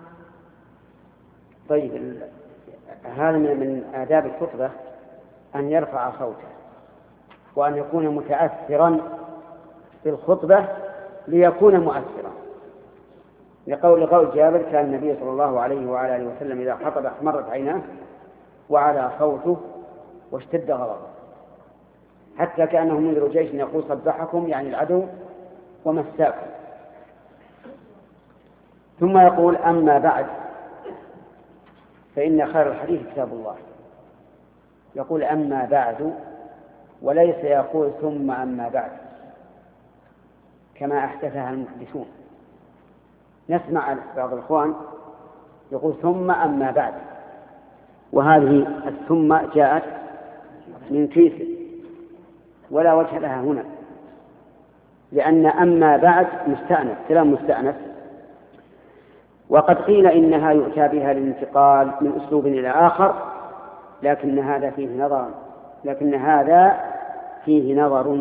طيب، هذا من آداب الخطبة أن يرفع صوته، وأن يكون متأثرا بالخطبة ليكون مؤثرا، لقول قول جابر: كان النبي صلى الله عليه وعلى آله وسلم إذا خطب احمرت عيناه وعلى صوته واشتد غضبه، حتى كأنه منذر جيش يقول صبحكم، يعني العدو، ومساكم. ثم يقول: أما بعد، فإن خير الحديث كتاب الله. يقول أما بعد، وليس يقول ثم أما بعد كما أحدثها المحدثون. نسمع بعض الإخوان يقول ثم أما بعد، وهذه الثم جاءت من كيس ولا وجه لها هنا، لأن أما بعد مستأنف، كلام مستأنف. وقد قيل إنها يؤتى بها للانتقال من أسلوب إلى آخر، لكن هذا فيه نظر لكن هذا فيه نظر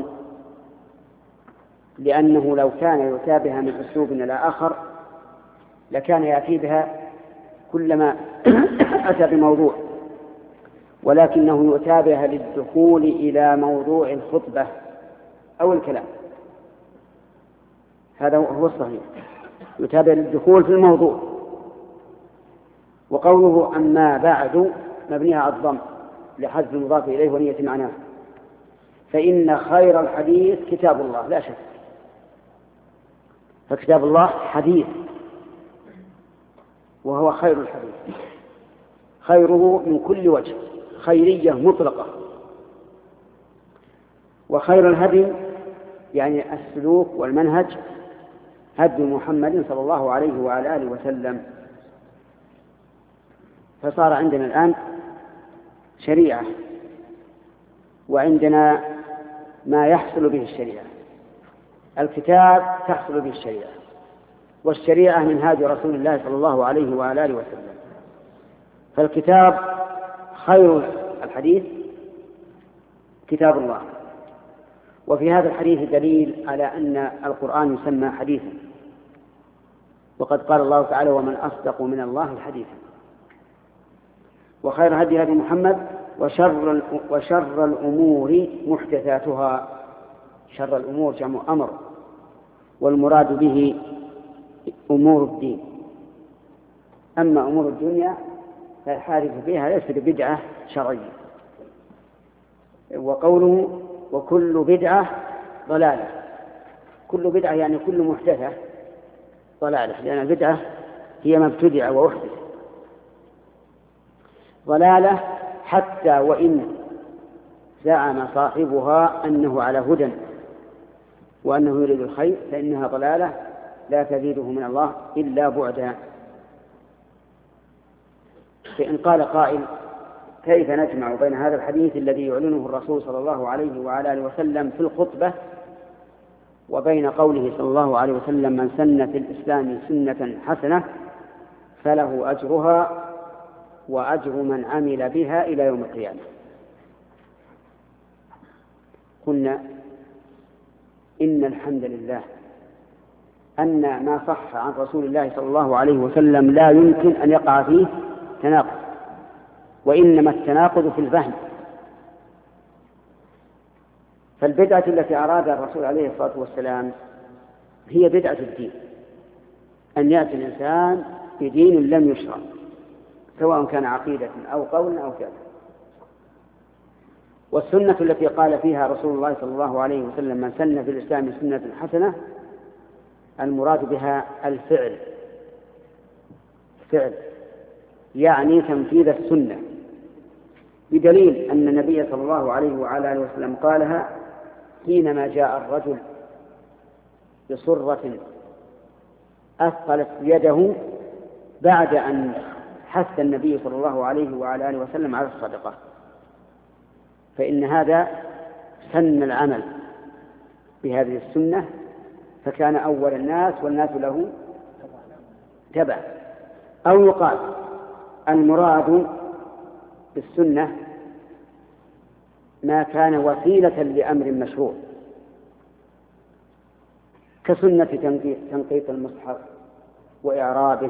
لأنه لو كان يؤتى بها من أسلوب إلى آخر لكان يأتي بها كلما أتى بموضوع، ولكنه يؤتى بها للدخول إلى موضوع الخطبة أو الكلام. هذا هو الصحيح، يؤتى بها للدخول في الموضوع. وقوله أما بعد مبنيها على الضم لحذف المضاف إليه ونية معناه. فإن خير الحديث كتاب الله، لا شك، فكتاب الله حديث وهو خير الحديث، خيره من كل وجه، خيرية مطلقة. وخير الهدي يعني السلوك والمنهج هدي محمد صلى الله عليه وعلى آله وسلم. فصار عندنا الآن شريعة، وعندنا ما يحصل به الشريعة. الكتاب تحصل به الشريعة، والشريعة منهاج رسول الله صلى الله عليه وعلى آله وسلم. فالكتاب خير الحديث كتاب الله. وفي هذا الحديث دليل على أن القرآن يسمى حديثا، وقد قال الله تعالى: ومن أصدق من الله حديثا. وخير هدي هدي محمد، وشر وشر الأمور محدثاتها. شر الأمور جمع أمر، والمراد به أمور الدين. أما أمور الدنيا فالحادث فيها ليس ببدعة شرعية. وقوله وكل بدعة ضلالة، كل بدعة يعني كل محدثة ضلالة، لأن البدعة هي ما ابتدع وأحدث. ضلالة حتى وإن زعم صاحبها أنه على هدى وأنه يريد الخير، فإنها ضلالة لا تزيده من الله إلا بعدا. فإن قال قائل: كيف نجمع بين هذا الحديث الذي يعلنه الرسول صلى الله عليه وعلى آله وسلم في الخطبة وبين قوله صلى الله عليه وسلم: من سن في الإسلام سنة حسنة فله أجرها وأجر من عمل بها إلى يوم القيامة؟ قلنا: إن الحمد لله أن ما صح عن رسول الله صلى الله عليه وسلم لا يمكن أن يقع فيه تناقض، وإنما التناقض في الفهم. فالبدعة التي أرادها الرسول عليه الصلاة والسلام هي بدعة الدين، أن يأتي الإنسان بدين لم يشرع، سواء كان عقيدة أو قول أو فعل. والسنة التي قال فيها رسول الله صلى الله عليه وسلم: من سن في الإسلام سنة حسنة، المراد بها الفعل، فعل يعني تنفيذ السنة، بدليل أن النبي صلى الله عليه وعلى آله وسلم قالها حينما جاء الرجل بصرة أثقلت يده بعد أن حث النبي صلى الله عليه وعلى آله وسلم على الصدقة. فإن هذا سن العمل بهذه السنة فكان أول الناس والناس له تبع. أو يقال المراد بالسنة ما كان وسيلة لأمر مشروع كسنة تنقيط المصحف وإعرابه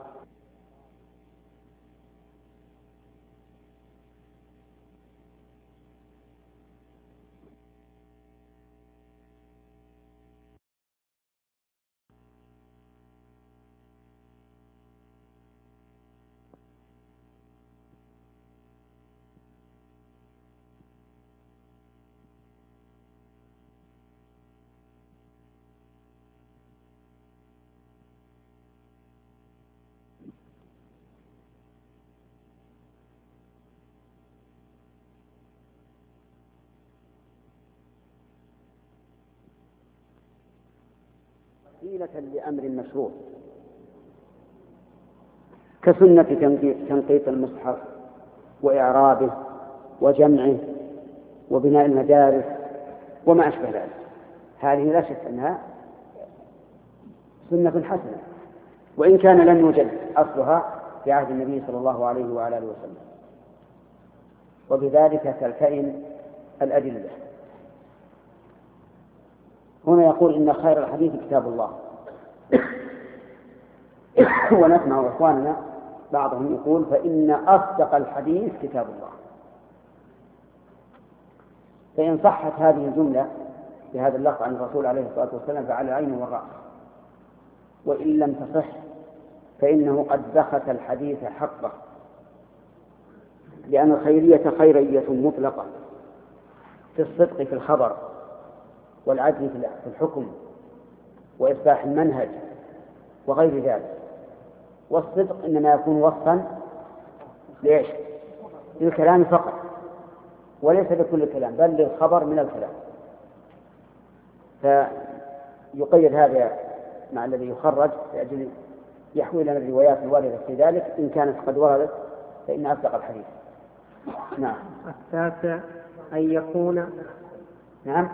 وسيلة لأمر مشروع كسنة تنقيط المصحف وإعرابه وجمعه وبناء المدارس وما أشبه ذلك. هذه لا شك أنها سنة حسنة، وإن كان لم يوجد أصلها في عهد النبي صلى الله عليه وعلى آله وسلم، وبذلك تلتئم الأدلة. هنا يقول إن خير الحديث كتاب الله، ونسمع إخواننا بعضهم يقول فإن أصدق الحديث كتاب الله. فإن صحت هذه الجملة بهذا اللفظ عن الرسول عليه الصلاة والسلام فعلى العين والرأس، وإن لم تصح فإنه قد بخس الحديث حقه، لأن الخيرية خيرية مطلقة في الصدق في الخبر والعدل في الحكم وإصلاح المنهج وغير ذلك. والصدق إنما يكون وصفا ليش؟ للكلام فقط، وليس لكل الكلام بل للخبر من الكلام. فيقيد هذا مع الذي يخرج لأجل يحوي لنا الروايات الواردة في ذلك، إن كانت قد وردت فإن أصدق الحديث. نعم. التاسع أن يكون نعم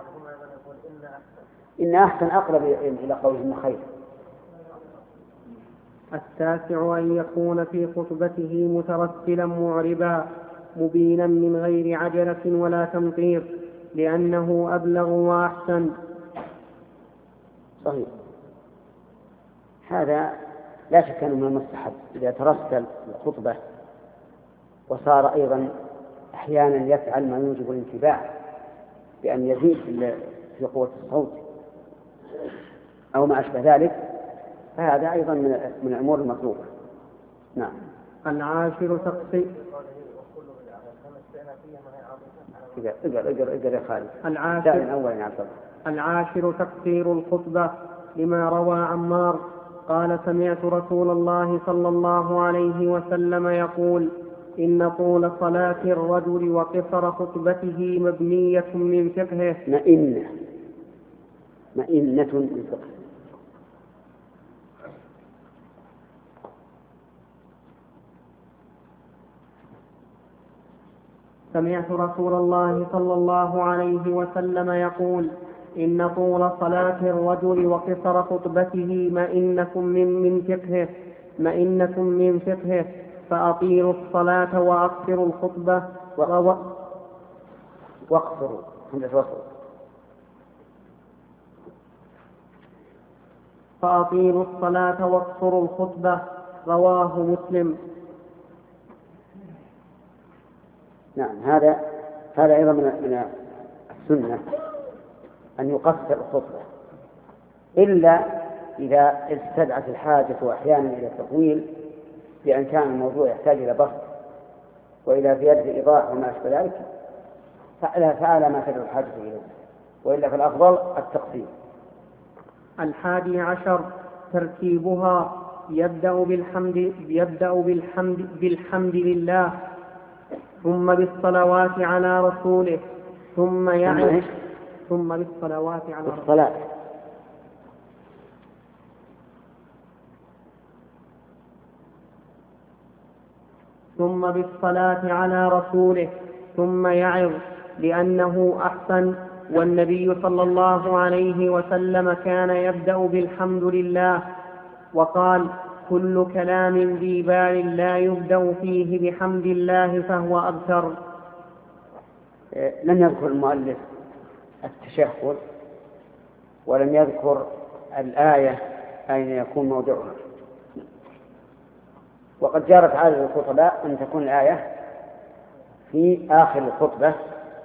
إن أحسن أقرب إلى قوله إن خير. التاسع أن يكون في خطبته مترسلا معربا مبينا من غير عجلة ولا تمطير، لأنه أبلغ وأحسن. صحيح، هذا لا شك أنه من المستحب إذا ترسل الخطبة وصار أيضا أحيانا يفعل ما يوجب الانتباه بأن يزيد في قوة الصوت أو ما أشبه ذلك، فهذا أيضا من الأمور المطلوبة. نعم. العاشر تقصير اقرأ اقرأ اقرأ يا خالد. العاشر العاشر تقصير الخطبة، لما روى عمار قال سمعت رسول الله صلى الله عليه وسلم يقول إن طول صلاة الرجل وقصر خطبته مبنية من فقهه مئنة مئنة من فقهه. سمعت رسول الله صلى الله عليه وسلم يقول إن طول صلاة الرجل وقصر خطبته مئنة من من فقهه مئنة من فقهه فأطيلوا الصلاة وأقصروا الخطبة و... واقصروا فأطيلوا الصلاة واقصروا الخطبة. رواه مسلم. نعم. هذا هذا أيضا من السنة أن يقصر الخطبة، إلا إذا استدعت الحاجة أحيانا إلى التطويل بأن كان الموضوع يحتاج إلى بسط وإلى زيادة إيضاح وما أشبه ذلك، فعلى ما تدعو الحاجة إليه، وإلا فالأفضل التقصير. الحادي عشر ترتيبها، يبدأ بالحمد يبدأ بالحمد بالحمد لله، ثم بالصلوات على رسوله، ثم يعيش ثم بالصلوات على رسوله ثم بالصلاة على رسوله ثم يعظ، لأنه أحسن والنبي صلى الله عليه وسلم كان يبدأ بالحمد لله، وقال: كل كلام ذي بال لا يبدأ فيه بحمد الله فهو أبتر. لم يذكر المؤلف التشهد ولم يذكر الآية أين يكون موضعها، وقد جرت عادة الخطباء أن تكون الآية في آخر الخطبة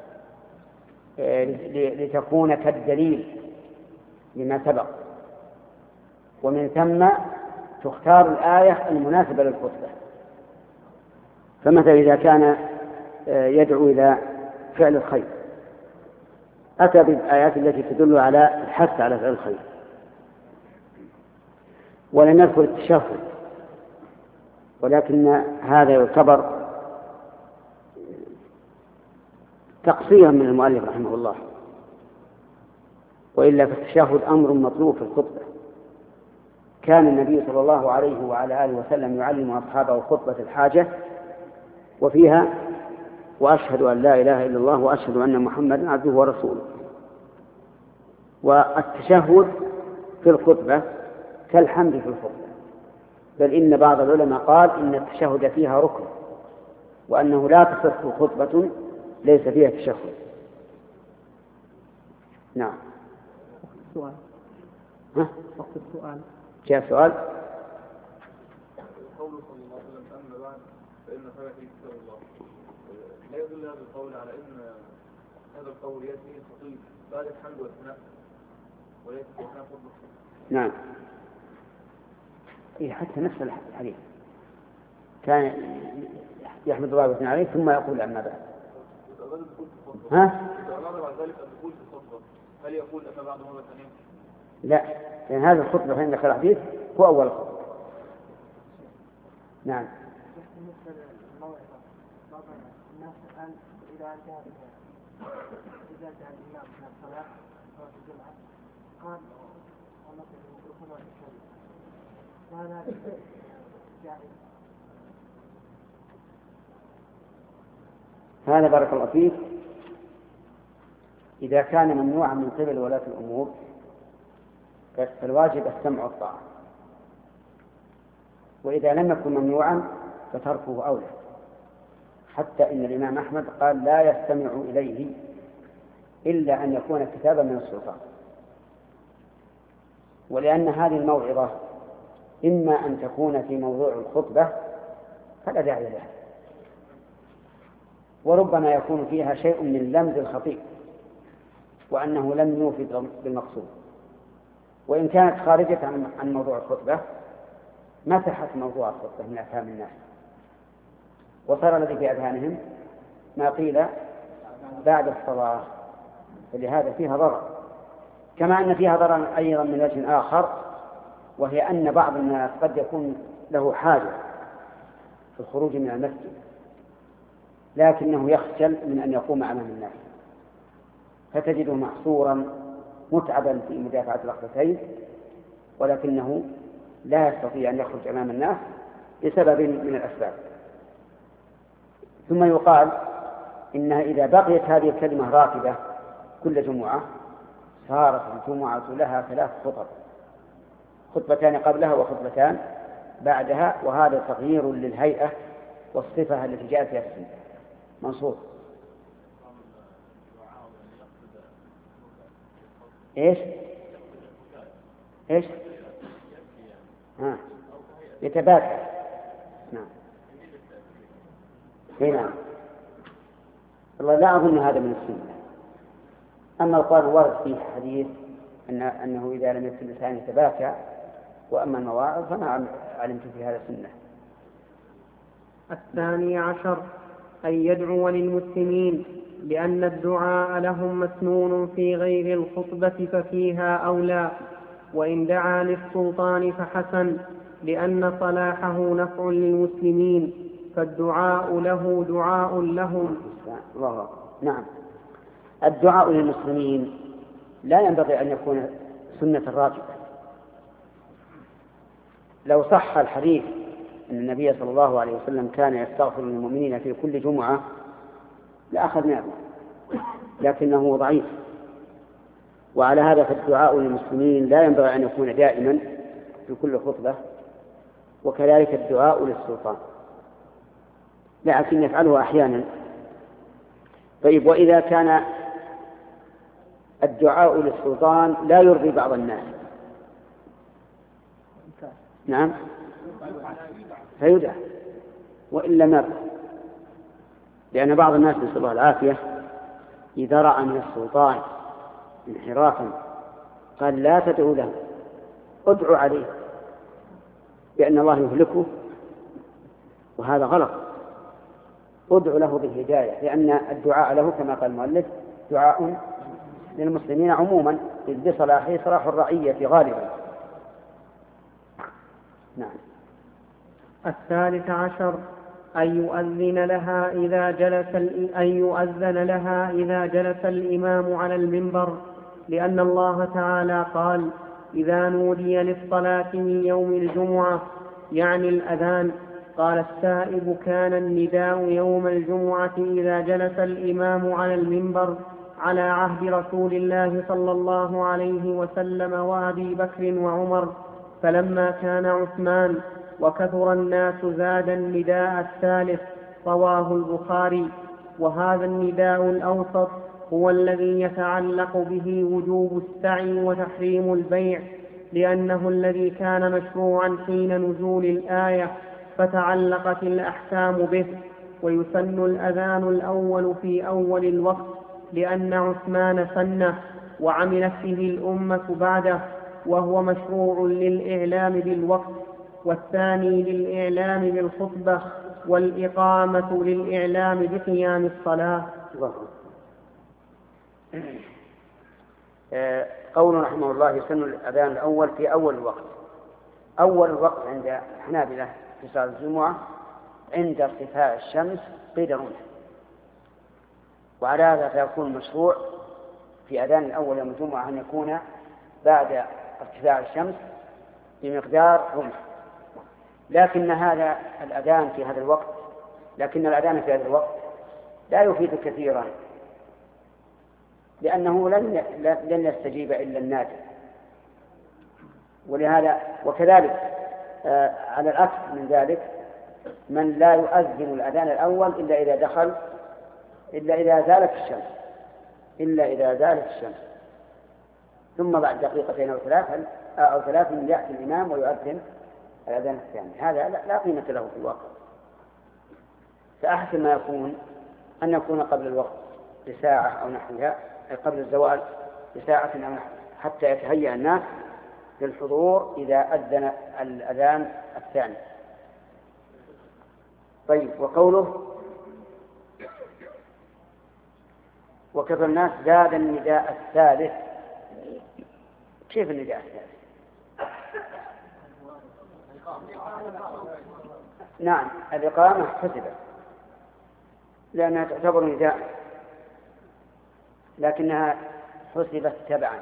لتكون كالدليل لما سبق، ومن ثم تختار الآية المناسبة للخطبة. فمثلا إذا كان يدعو إلى فعل الخير أتى بالآيات التي تدل على الحث على فعل الخير، ولم يذكر التشهد، ولكن هذا يعتبر تقصيرا من المؤلف رحمه الله، وإلا فالتشهد أمر مطلوب في الخطبة. كان النبي صلى الله عليه وعلى آله وسلم يعلم أصحابه خطبة الحاجة وفيها: وأشهد أن لا إله إلا الله وأشهد أن محمدا عبده ورسوله. والتشهد في الخطبة كالحمد في الخطبة، بل إن بعض العلماء قال إن التشهد فيها ركن، وأنه لا تصح خطبة ليس فيها تشهد. نعم. سؤال. ها؟ وقت السؤال. جاء سؤال. قوله صلى الله عليه وسلم: أما بعد فإن خير في كتاب الله. لا يدل هذا القول على أن هذا القول يأتي خطيب بعد الحمد والثناء وليس الثناء فضل. نعم. إيه حتى نفس الحديث كان يحمد الله ويثني عليه ثم يقول أما بعد. ها؟ بعد ذلك الدخول في الخطبة هل يقول أما بعد مرة ثانية؟ لا، لأن هذه الخطبة عند دخل الحديث هو أول الخطبة. نعم. الناس الآن إذا انتهى إذا انتهى الإمام من الصلاة صلاة الجمعة قال ومثل الميكروفون والكلام وهذا جائز. هذا بارك الله فيك إذا كان ممنوعا من قبل ولاة الأمور فالواجب السمع والطاعة، وإذا لم يكن ممنوعا فتركه أولى، حتى إن الإمام أحمد قال: لا يستمع إليه إلا أن يكون كتابا من السلطان. ولأن هذه الموعظة إما أن تكون في موضوع الخطبة فلا داعي لها، وربما يكون فيها شيء من لمز الخطيب وأنه لم يوفد بالمقصود، وإن كانت خارجة عن موضوع الخطبة مسحت موضوع الخطبة من أفهام الناس، وصار الذي في أذهانهم ما قيل بعد الصلاة، فلهذا فيها ضرر. كما أن فيها ضرر أيضا من وجه آخر، وهي أن بعض الناس قد يكون له حاجة في الخروج من المسجد لكنه يخجل من أن يقوم أمام الناس، فتجده محصورا متعبا في مدافعة الأخرتين، ولكنه لا يستطيع أن يخرج أمام الناس لسبب من الأسباب. ثم يقال إنها إذا بقيت هذه الكلمة راكبة كل جمعة صارت الجمعة لها ثلاث خطب، خطبتان قبلها وخطبتان بعدها، وهذا تغيير للهيئة والصفة التي جاءت فيها السنة. منصور. إيش إيش ها يتباكى. نعم. إيه نعم. والله لا أظن هذا من السنة. أما القول ورد فيه حديث أن أنه إذا لم يكن الإنسان يتباكى، وأما المواعظ فما علمت في هذا السنة. الثاني عشر أن يدعو للمسلمين، لأن الدعاء لهم مسنون في غير الخطبة ففيها أولى، وإن دعا للسلطان فحسن، لأن صلاحه نفع للمسلمين، فالدعاء له دعاء لهم. الله. نعم. الدعاء للمسلمين لا ينبغي أن يكون سنة راتبة. لو صح الحديث أن النبي صلى الله عليه وسلم كان يستغفر للمؤمنين في كل جمعة لأخذنا به، لكنه ضعيف وعلى هذا فالدعاء للمسلمين لا ينبغي أن يكون دائما في كل خطبة، وكذلك الدعاء للسلطان، لكن يفعله أحيانا. طيب، وإذا كان الدعاء للسلطان لا يرضي بعض الناس، نعم، فيدعى وإلا مر، لأن بعض الناس نسأل الله العافية إذا رأى من السلطان انحرافا قال لا تدعو له، ادعو عليه بأن الله يهلكه، وهذا غلط. ادعو له بالهداية، لأن الدعاء له كما قال المؤلف دعاء للمسلمين عموما، إذ بصلاحه صلاح الرعية غالبا. نعم. الثالث عشر أن يؤذن لها إذا جلس أن يؤذن لها إذا جلس الإمام على المنبر، لأن الله تعالى قال: إذا نودي للصلاة من يوم الجمعة، يعني الأذان. قال السائب: كان النداء يوم الجمعة إذا جلس الإمام على المنبر على عهد رسول الله صلى الله عليه وسلم وأبي بكر وعمر، فلما كان عثمان وكثر الناس زاد النداء الثالث. رواه البخاري. وهذا النداء الأوسط هو الذي يتعلق به وجوب السعي وتحريم البيع، لأنه الذي كان مشروعا حين نزول الآية، فتعلقت الأحكام به. ويسن الأذان الأول في أول الوقت، لأن عثمان سنه وعملت به الأمة بعده، وهو مشروع للإعلام بالوقت، والثاني للإعلام بالخطبة، والإقامة للإعلام بقيام الصلاة. قول رحمه الله: يسن الأذان الأول في أول الوقت. أول الوقت عند الحنابلة في صلاة الجمعة عند ارتفاع الشمس قيد رمح، وعلى هذا فيكون مشروع في أذان الأول يوم الجمعة أن يكون بعد ارتفاع الشمس بمقدار رمح. لكن هذا الأذان في هذا الوقت لكن الأذان في هذا الوقت لا يفيد كثيرا، لأنه لن لن يستجيب إلا النادر. ولهذا وكذلك آه على العكس من ذلك من لا يؤذن الأذان الأول إلا إذا دخل إلا إذا زالت الشمس إلا إذا زالت الشمس ثم بعد دقيقتين أو ثلاث أو ثلاث يأتي الإمام ويؤذن الأذان الثاني. هذا لا قيمة له في الواقع. فأحسن ما يكون أن يكون قبل الوقت بساعة أو نحوها، قبل الزوال بساعة أو نحوها، حتى يتهيأ الناس للحضور إذا أذن الأذان الثاني. طيب، وقوله وكثر الناس زاد النداء الثالث. كيف النداء الثالث؟ نعم، الإقامة حسبت لأنها تعتبر نداء، لكنها حسبت تبعا.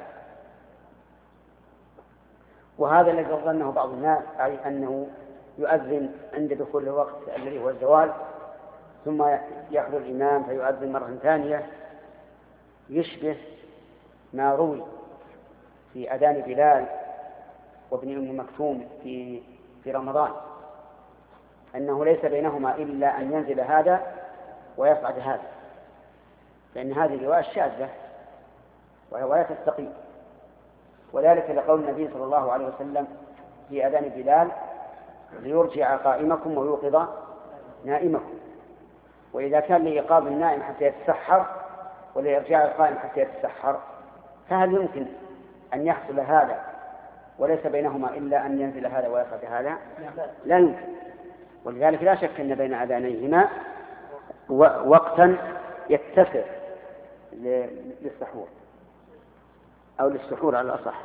وهذا الذي ظنه بعض الناس، أي أنه يؤذن عند دخول الوقت الذي هو الزوال، ثم يحضر الإمام فيؤذن مرة ثانية، يشبه ما روي في أذان بلال وابن أم مكتوم في في رمضان، أنه ليس بينهما إلا أن ينزل هذا ويصعد هذا، لأن هذه رواية شاذة ورواية تستقيم. وذلك لقول النبي صلى الله عليه وسلم في أذان بلال: ليرجع قائمكم ويوقظ نائمكم. وإذا كان لإيقاظ النائم حتى يتسحر وليرجع القائم حتى يتسحر، فهل يمكن أن يحصل هذا وليس بينهما إلا أن ينزل هذا ويصعد هذا؟ لا يمكن. ولذلك لا شك أن بين أذانيهما وقتا يتسع للسحور أو للسحور على الأصح.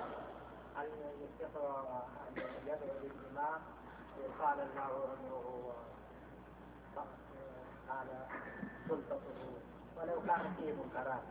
ولو كان فيه منكرات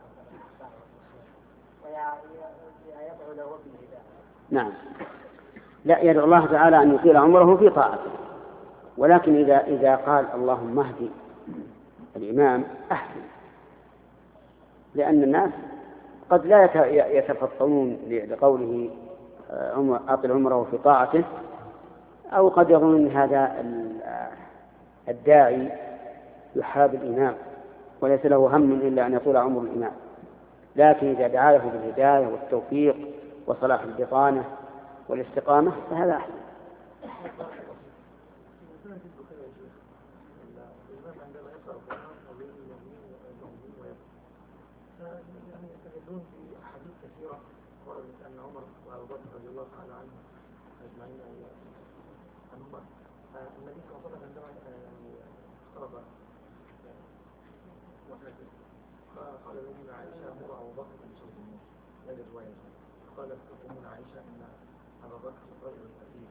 ويدعو له بالهداية. نعم، لا، يدعو الله تعالى أن يطيل عمره في طاعته، ولكن إذا إذا قال اللهم اهدي الإمام أحسن، لأن الناس قد لا يتفطنون لقوله أطل عمره في طاعته، أو قد يظن أن هذا الداعي يحاب الإمام وليس له هم إلا أن يطول عمر الإمام، لكن إذا دعا له بالهداية والتوفيق وصلاح البطانة والاستقامة فهذا أحسن. يعني يستدلون بأحاديث كثيرة وردت أن عمر وأبو بكر رضي الله تعالى عنهم أجمعين عنهما النبي صلى الله عليه وسلم عندما اقترب وفاته قال لأمنا عائشة مر أبو بكر بصوت هذه الرواية، قالت أمنا عائشة أن أبا بكر رجل كثير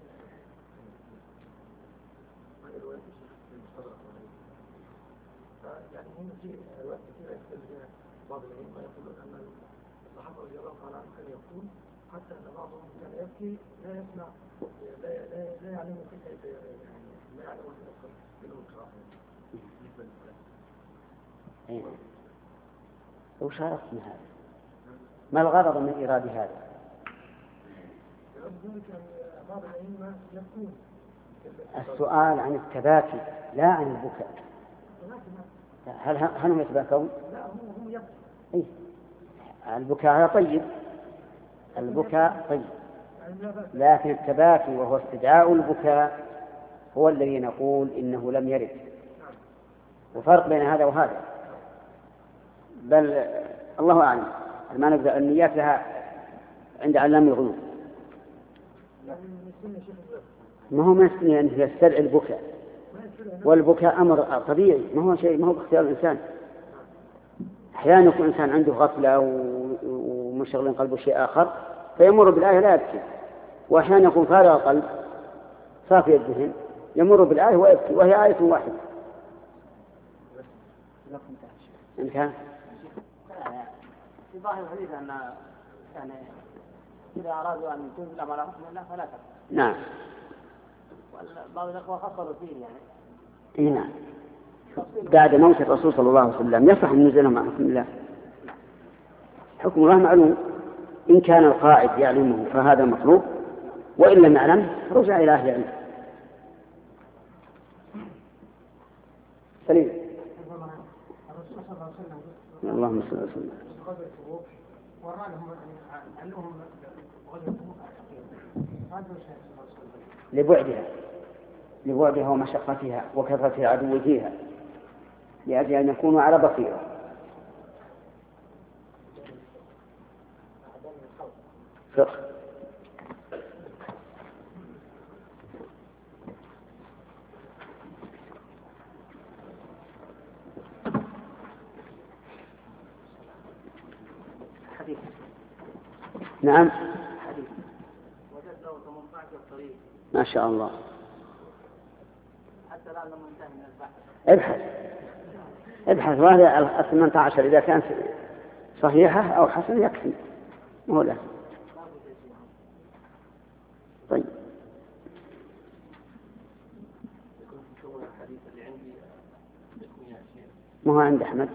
هذه الرواية في المستدرك عليه. يعني هنا في روايات كثيرة يختلف فيها بعض العلماء يقولون أن الصحابة رضي الله تعالى عنهم كان يقول حتى أن بعضهم كان يبكي لا يسمع لا لا لا يعلم كيف يعني لا يعلم كيف يفكر منه القراءة بالنسبة للصلاة. وش عرفنا هذا؟ ما الغرض من إيراد هذا؟ بغض ذلك بعض العلماء يبكون. السؤال عن التباكي لا عن البكاء. هل هل هم يتباكون؟ لا هم هم يبكون. إيه؟ البكاء طيب، البكاء طيب، لكن التباكي وهو استدعاء البكاء هو الذي نقول إنه لم يرد، وفرق بين هذا وهذا. بل الله أعلم، ما نبدأ النيات لها عند علام الغيوب. ما هو مسني أن يستدعي البكاء، والبكاء أمر طبيعي، ما هو شيء، ما هو باختيار الإنسان. أحيانا يكون إنسان عنده غفلة ومشغل قلبه شيء آخر فيمر بالآية لا يبكي، وأحيانا يكون فارغ القلب صافي الذهن يمر بالآية ويبكي وهي آية واحدة. انتهى. في ظاهر الحديث أن يعني إذا أرادوا أن تنزل على حكم الله فلا تفعل. نعم. بعض الأخوة خطروا فيه يعني. إيه نعم. بعد موت الرسول صلى الله عليه وسلم يصح أن ينزل مع حكم الله. حكم الله معلوم، إن كان القائد يعلمه فهذا مطلوب، وإن لم يعلم رجع إلى أهل العلم. سليم. اللهم صل وسلم. لبعدها لبعدها ومشقتها وكثرة العدو فيها، لأجل أن يكونوا على بصيرة. فقه. حديث. نعم. حديث. وجدت له ثمانية عشر طريق. ما شاء الله. حتى الآن لم ينتهي من البحث. ابحث ابحث وهذا الثمانية عشر إذا كانت صحيحة أو حسنة يكفي، مو لا. طيب. ما هو عند أحمد؟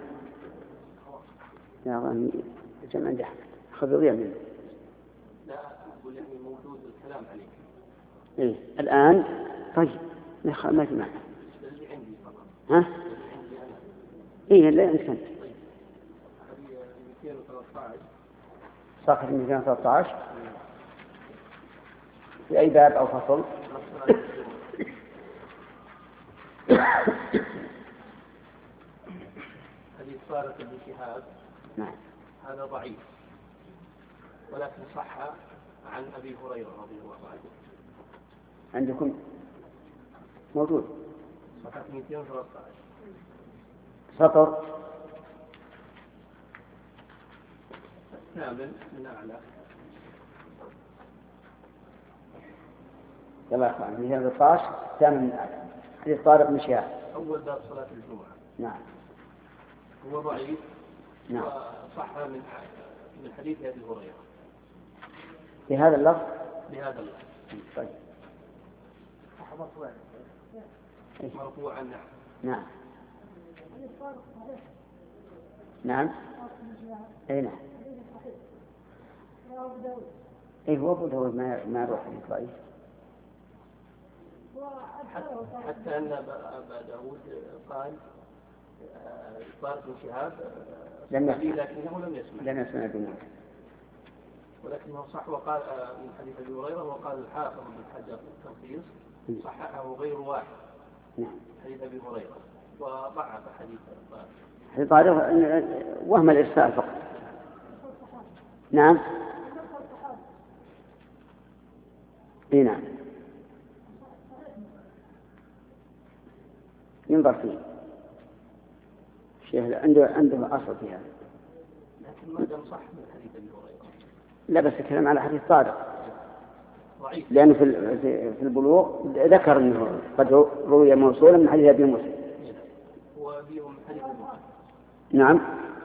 يا غني جمع عند أحمد خذ يضيع منه. لا أقول يعني موجود الكلام عليه. إيه الآن طيب ما في معنى. ها؟ إيه لا يمكن. صفحة مئتين وثلاثة عشر في أي باب أو فصل؟ حديث صارت الاجتهاد. نعم. هذا ضعيف، ولكن صح عن أبي هريرة رضي الله عنه. عندكم موجود صفحة مئتين وثلاثة عشر سطر نعمل من أعلى. يلا أخوان مئتين وثلاثة عشر ثامن من أعلى حديث طارق بن شهاب أول باب صلاة الجمعة. نعم. هو ضعيف. نعم. وصح من من حديث أبي هريرة بهذا اللفظ. بهذا اللفظ. طيب. مرفوعا. نعم. نعم. نعم. أي نعم. إيه هو أبو داود ما ما يروح حديث ضعيف. حتى أن أبا داود قال طارق بن شهاب لم يسمع لكنه لم يسمع لم يسمع بموسى، ولكنه صح. وقال من حديث أبي هريرة، وقال الحافظ بن حجر في التلخيص صححه غير واحد حديث أبي هريرة، وضعف حديث طارق. حديث طارق وهم الإرسال فقط. نعم. إيه نعم. ينظر فيه الشيخ عنده عنده أصل في هذا. لكن ما دام صح من حديث أبي هريرة. لا بس الكلام على حديث طارق ضعيف، لأنه في في البلوغ ذكر أنه قد روي موصولا من حديث أبي موسى. وفيهم من حديث أبي موسى. نعم.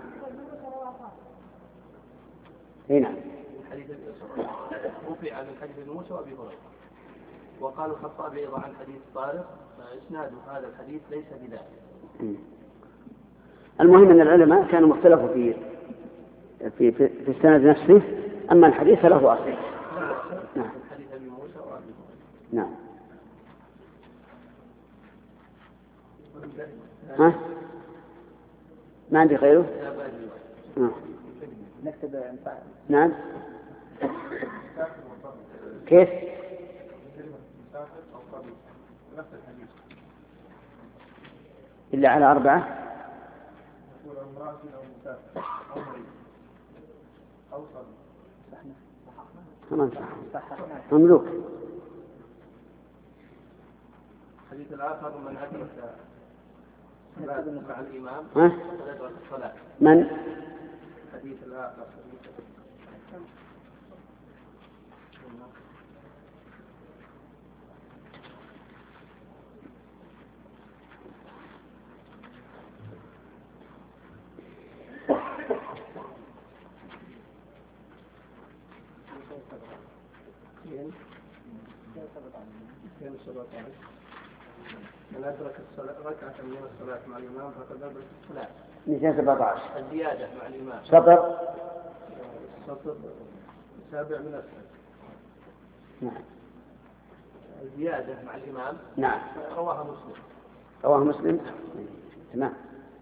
إيه نعم. من حديث أبي رفع من حديث أبي موسى وأبي هريرة. وقال الخطابي أيضا عن حديث طارق إسناد هذا الحديث ليس بذلك. المهم أن العلماء كانوا مختلفوا في في في, في السند نفسه، أما الحديث فله أصل. نعم. حديث أبي موسى وأبي هريرة. نعم. ها؟ ما عندي غيره؟ نعم. نكتب. نعم. كيف؟ إلا على أربعة. تمام صح. مملوك. الحديث الآخر من أدرك مع الإمام فليدرك الصلاة. من؟ الحديث الآخر من أدرك الصلاة ركعة من الصلاة مع الإمام فقد أدرك الصلاة. مئتين وسبعة عشر. الزيادة مع الإمام. سطر. السطر السابع من السنة. نعم. الزيادة مع الإمام. نعم. رواها مسلم. رواه مسلم. تمام.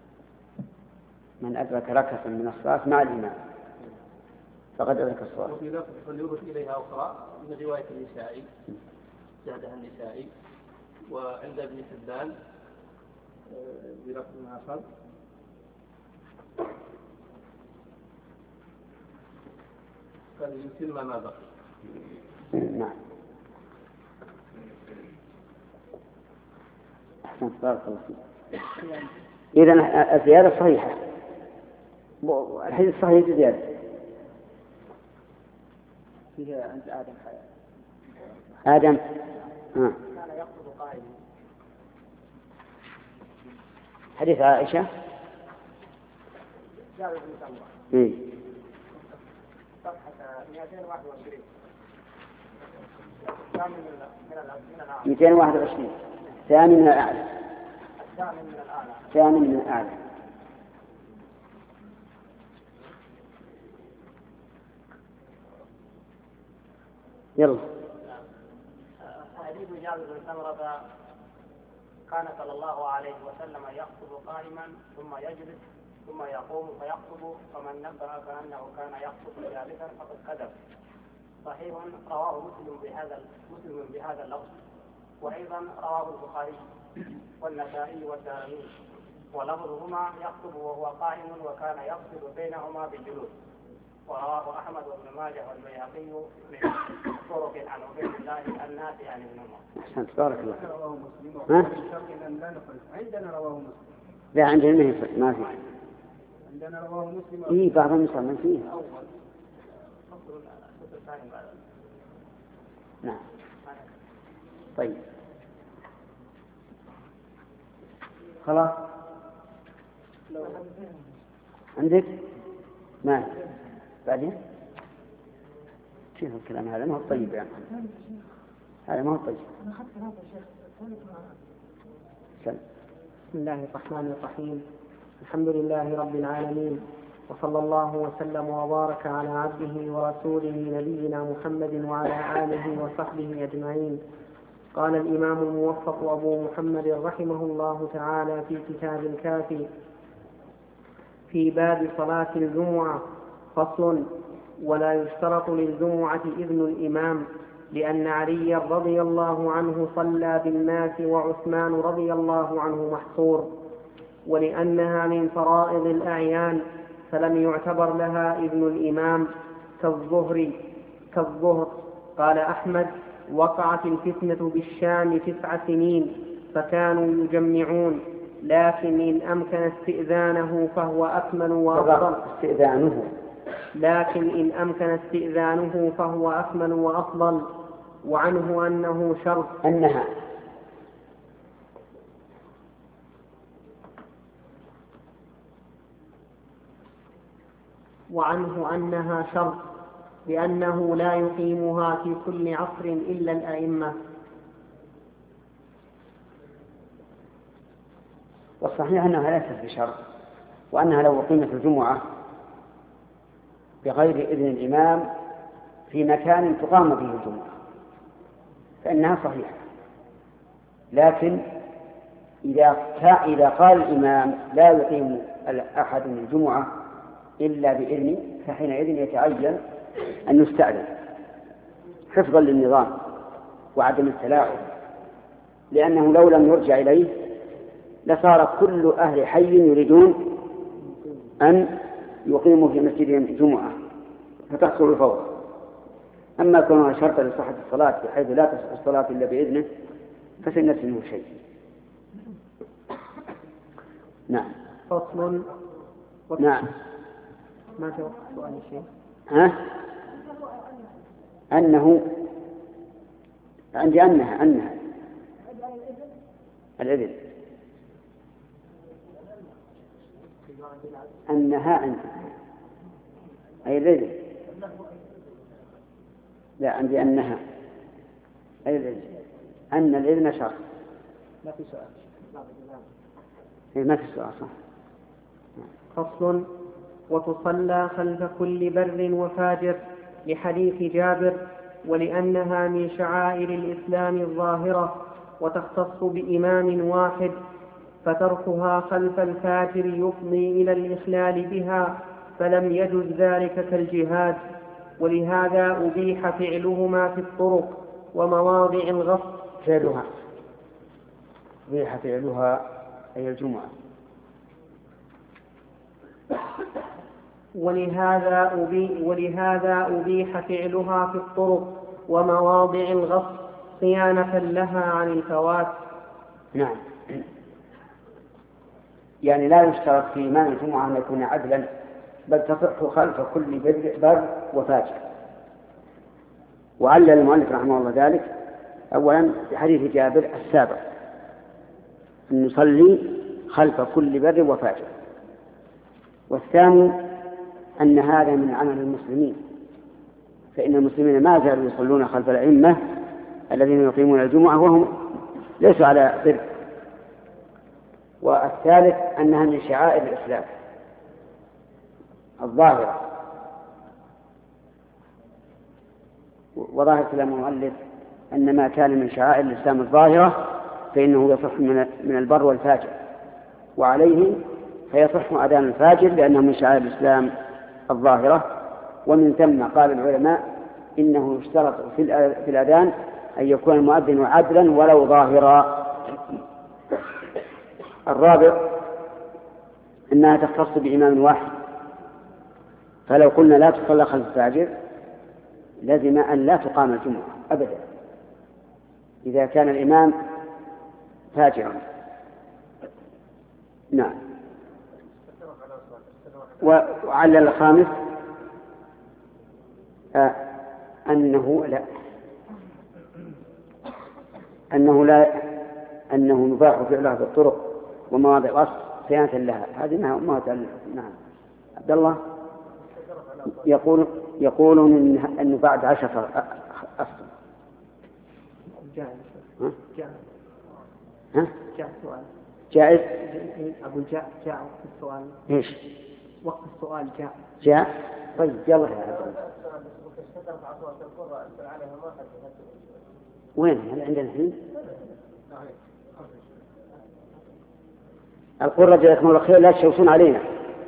من أدرك ركعة من الصلاة مع الإمام فقد أدرك الصلاة. وفي لفظ فليضف إليها أخرى من رواية النسائي زادها النسائي، وعند ابن حبان بلفظ آخر فليتم ما بقي. نعم. أحسنت بارك الله فيك. إذن الزيادة صحيحة، الحديث صحيح زيادة. فيها عند آدم حياة. آدم آه. كان يقصد قائما. حديث عائشة. جابر بن سمرة. إيه. صفحة مئتين وواحد وعشرين. الثامن من الأعلى. مئتين وواحد وعشرين. ثاني من الأعلى. الثامن من الأعلى. ثاني من الأعلى. يلا. حديث جابر بن سمرة كان صلى الله عليه وسلم يخطب قائما ثم يجلس ثم يقوم فيخطب، فمن نبه كأنه كان يخطب جالسا فقد كذب. صحيح رواه مسلم بهذا مسلم بهذا اللفظ، وأيضا رواه البخاري والنسائي والدارمي، ولفظهما يخطب وهو قائم وكان يفصل بينهما بالجلوس. ورواه أحمد بن ماجه والبيهقي من طرق عن عبيد الله النافع عن ابن عمر. أحسنت بارك الله. رواه مسلم. ها؟ عندنا رواه مسلم. لا عندنا ما في. عندنا رواه مسلم. إيه بعض النسخ ما فيه. أول فصل الفصل الثاني بعد. نعم. طيب. خلاص. عندك؟ ما بعدين؟ شوف الكلام هذا ما هو طيب يعني. هذا ما هو طيب. بسم الله الرحمن الرحيم. الحمد لله رب العالمين، وصلى الله وسلم وبارك على عبده ورسوله نبينا محمد وعلى آله وصحبه أجمعين. قال الإمام الموفق أبو محمد رحمه الله تعالى في كتاب الكافي في باب صلاة الجمعة: فصل: ولا يشترط للجمعة إذن الإمام، لأن علي رضي الله عنه صلى بالناس وعثمان رضي الله عنه محصور، ولأنها من فرائض الأعيان فلم يعتبر لها إذن الإمام كالظهر كالظهر. قال أحمد: وقعت الفتنة بالشام تسع سنين فكانوا يجمعون، لكن إن أمكن استئذانه فهو أكمل وأفضل استئذانه لكن إن أمكن استئذانه فهو أكمل وأفضل. وعنه أنه شرط أنها وعنه أنها شرط لأنه لا يقيمها في كل عصر إلا الأئمة. والصحيح أنها ليست بشرط، وأنها لو أقيمت الجمعة بغير إذن الإمام في مكان تقام به الجمعة فإنها صحيحة، لكن إذا إذا قال الإمام لا يقيم أحد الجمعة إلا بإذن فحينئذ يتعين أن يستأذن حفظا للنظام وعدم التلاعب، لأنه لو لم يرجع إليه لصار كل أهل حي يريدون أن يقيموا في مسجدهم الجمعة فتحصل الفوضى. أما كونه شرطا لصحة الصلاة بحيث لا تصح الصلاة إلا بإذنه فسنة منه شيء. نعم. فصل. نعم. ما توقف سؤال شيء. ها؟ أنه عندي أنها أنها الإذن أنها أنت أي الإذن لا عندي أنها أي الإذن أن الإذن شرط. ما في سؤال. ما في سؤال صح. فصل: وتصلى خلف كل بر وفاجر لحديث جابر، ولأنها من شعائر الإسلام الظاهرة وتختص بإمام واحد، فتركها خلف الفاجر يفضي إلى الإخلال بها، فلم يجز ذلك كالجهاد. ولهذا أبيح فعلهما في الطرق ومواضع الغصب. فعلها أبيح فعلها أي الجمعة. ولهذا أبيح, ولهذا أبيح فعلها في الطرق ومواضع الغصب صيانة لها عن الفوات. نعم. يعني لا يشترط في إمام الجمعة أن يكون عدلا، بل تصح خلف كل بر وفاجر. وعلل المؤلف رحمه الله ذلك أولا بحديث جابر السابق أن نصلي خلف كل بر وفاجر، والثاني أن هذا من عمل المسلمين، فإن المسلمين ما زالوا يصلون خلف الأئمة الذين يقيمون الجمعة وهم ليسوا على بر. والثالث أنها من شعائر الإسلام الظاهرة. وظاهر كلام المؤلف أن ما كان من شعائر الإسلام الظاهرة فإنه يصح من البر والفاجر، وعليه فيصح أذان الفاجر لأنه من شعائر الإسلام الظاهرة. ومن ثم قال العلماء إنه يشترط في الأذان أن يكون المؤذن عدلا ولو ظاهرا. الرابع أنها تختص بإمام واحد، فلو قلنا لا تصلى خلف الفاجر لازم أن لا تقام الجمعة أبدا إذا كان الإمام فاجرا. نعم. وعلى الخامس آه أنه لا أنه لا أنه يباح فعلها في الطرق ومواضع الأصل صيانة لها. هذه ما نعم. عبد الله يقول يقولون إنه بعد عشر أصل. جائز. ها؟ جائز. ها؟ جائز سؤال. جائز. أقول جائز جائز السؤال. إيش؟ وقت السؤال جاء جاء. طيب يلا يا عبد. وين هل عندنا الحين؟ القرة جزاكم الله خير لا تشوشون علينا.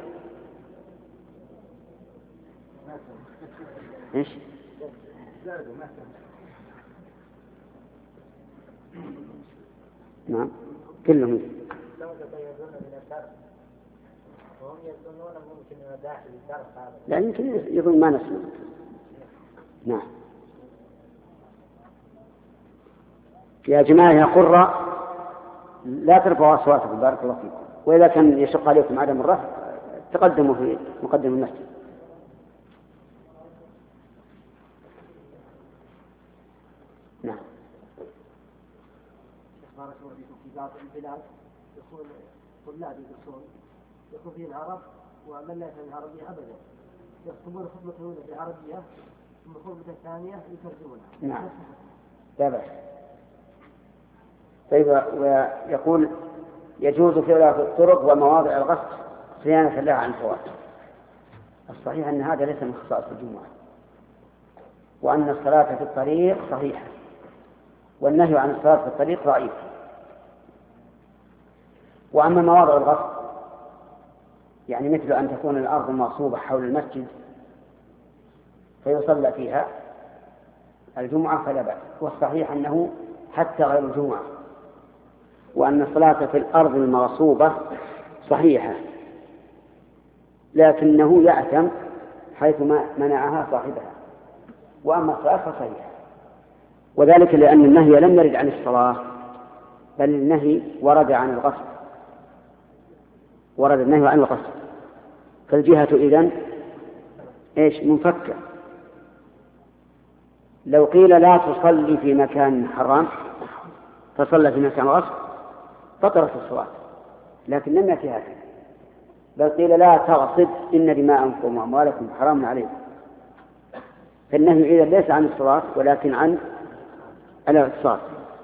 ايش؟ نعم كلهم وهم يظنون ممكن داخل الدرس هذا. لا يمكن يظن ما نسمع. نعم يا جماعة يا قرة لا ترفعوا أصواتكم بارك الله فيكم، وإذا كان يشق عليكم عدم الرفع تقدموا في مقدم المسجد. نعم. بارك الله فيكم. في بعض البلاد يكون طلاب يدرسون يكون فيه العرب ومن لا يفهم العربية أبدا يكتبون خطبة أولى بالعربية ثم خطبة ثانية يترجمونها. نعم لا بأس. طيب ويقول يجوز فعلها في الطرق ومواضع الغسل صيانة لها عن الفوات. الصحيح أن هذا ليس من خصائص الجمعة، وأن الصلاة في الطريق صحيحة، والنهي عن الصلاة في الطريق ضعيف. وأما مواضع الغسل يعني مثل أن تكون الأرض مغصوبة حول المسجد فيصلى فيها الجمعة فلا بأس. والصحيح أنه حتى غير الجمعة، وأن الصلاة في الأرض المغصوبة صحيحة، لكنه يأثم حيث ما منعها صاحبها. وأما الصلاة فصحيحة، وذلك لأن النهي لم يرد عن الصلاة بل النهي ورد عن الغسل، ورد النهي عن الغسل، فالجهة إذن إيش منفكة. لو قيل لا تصلي في مكان حرام فصلى في مكان غسل بطلت الصلاة، لكن لم يأتي هذا، بل قيل لا تغصب إن دماءكم وأموالكم حرام عليكم. فالنهي إذن ليس عن الصلاة ولكن عن الاغتصاب،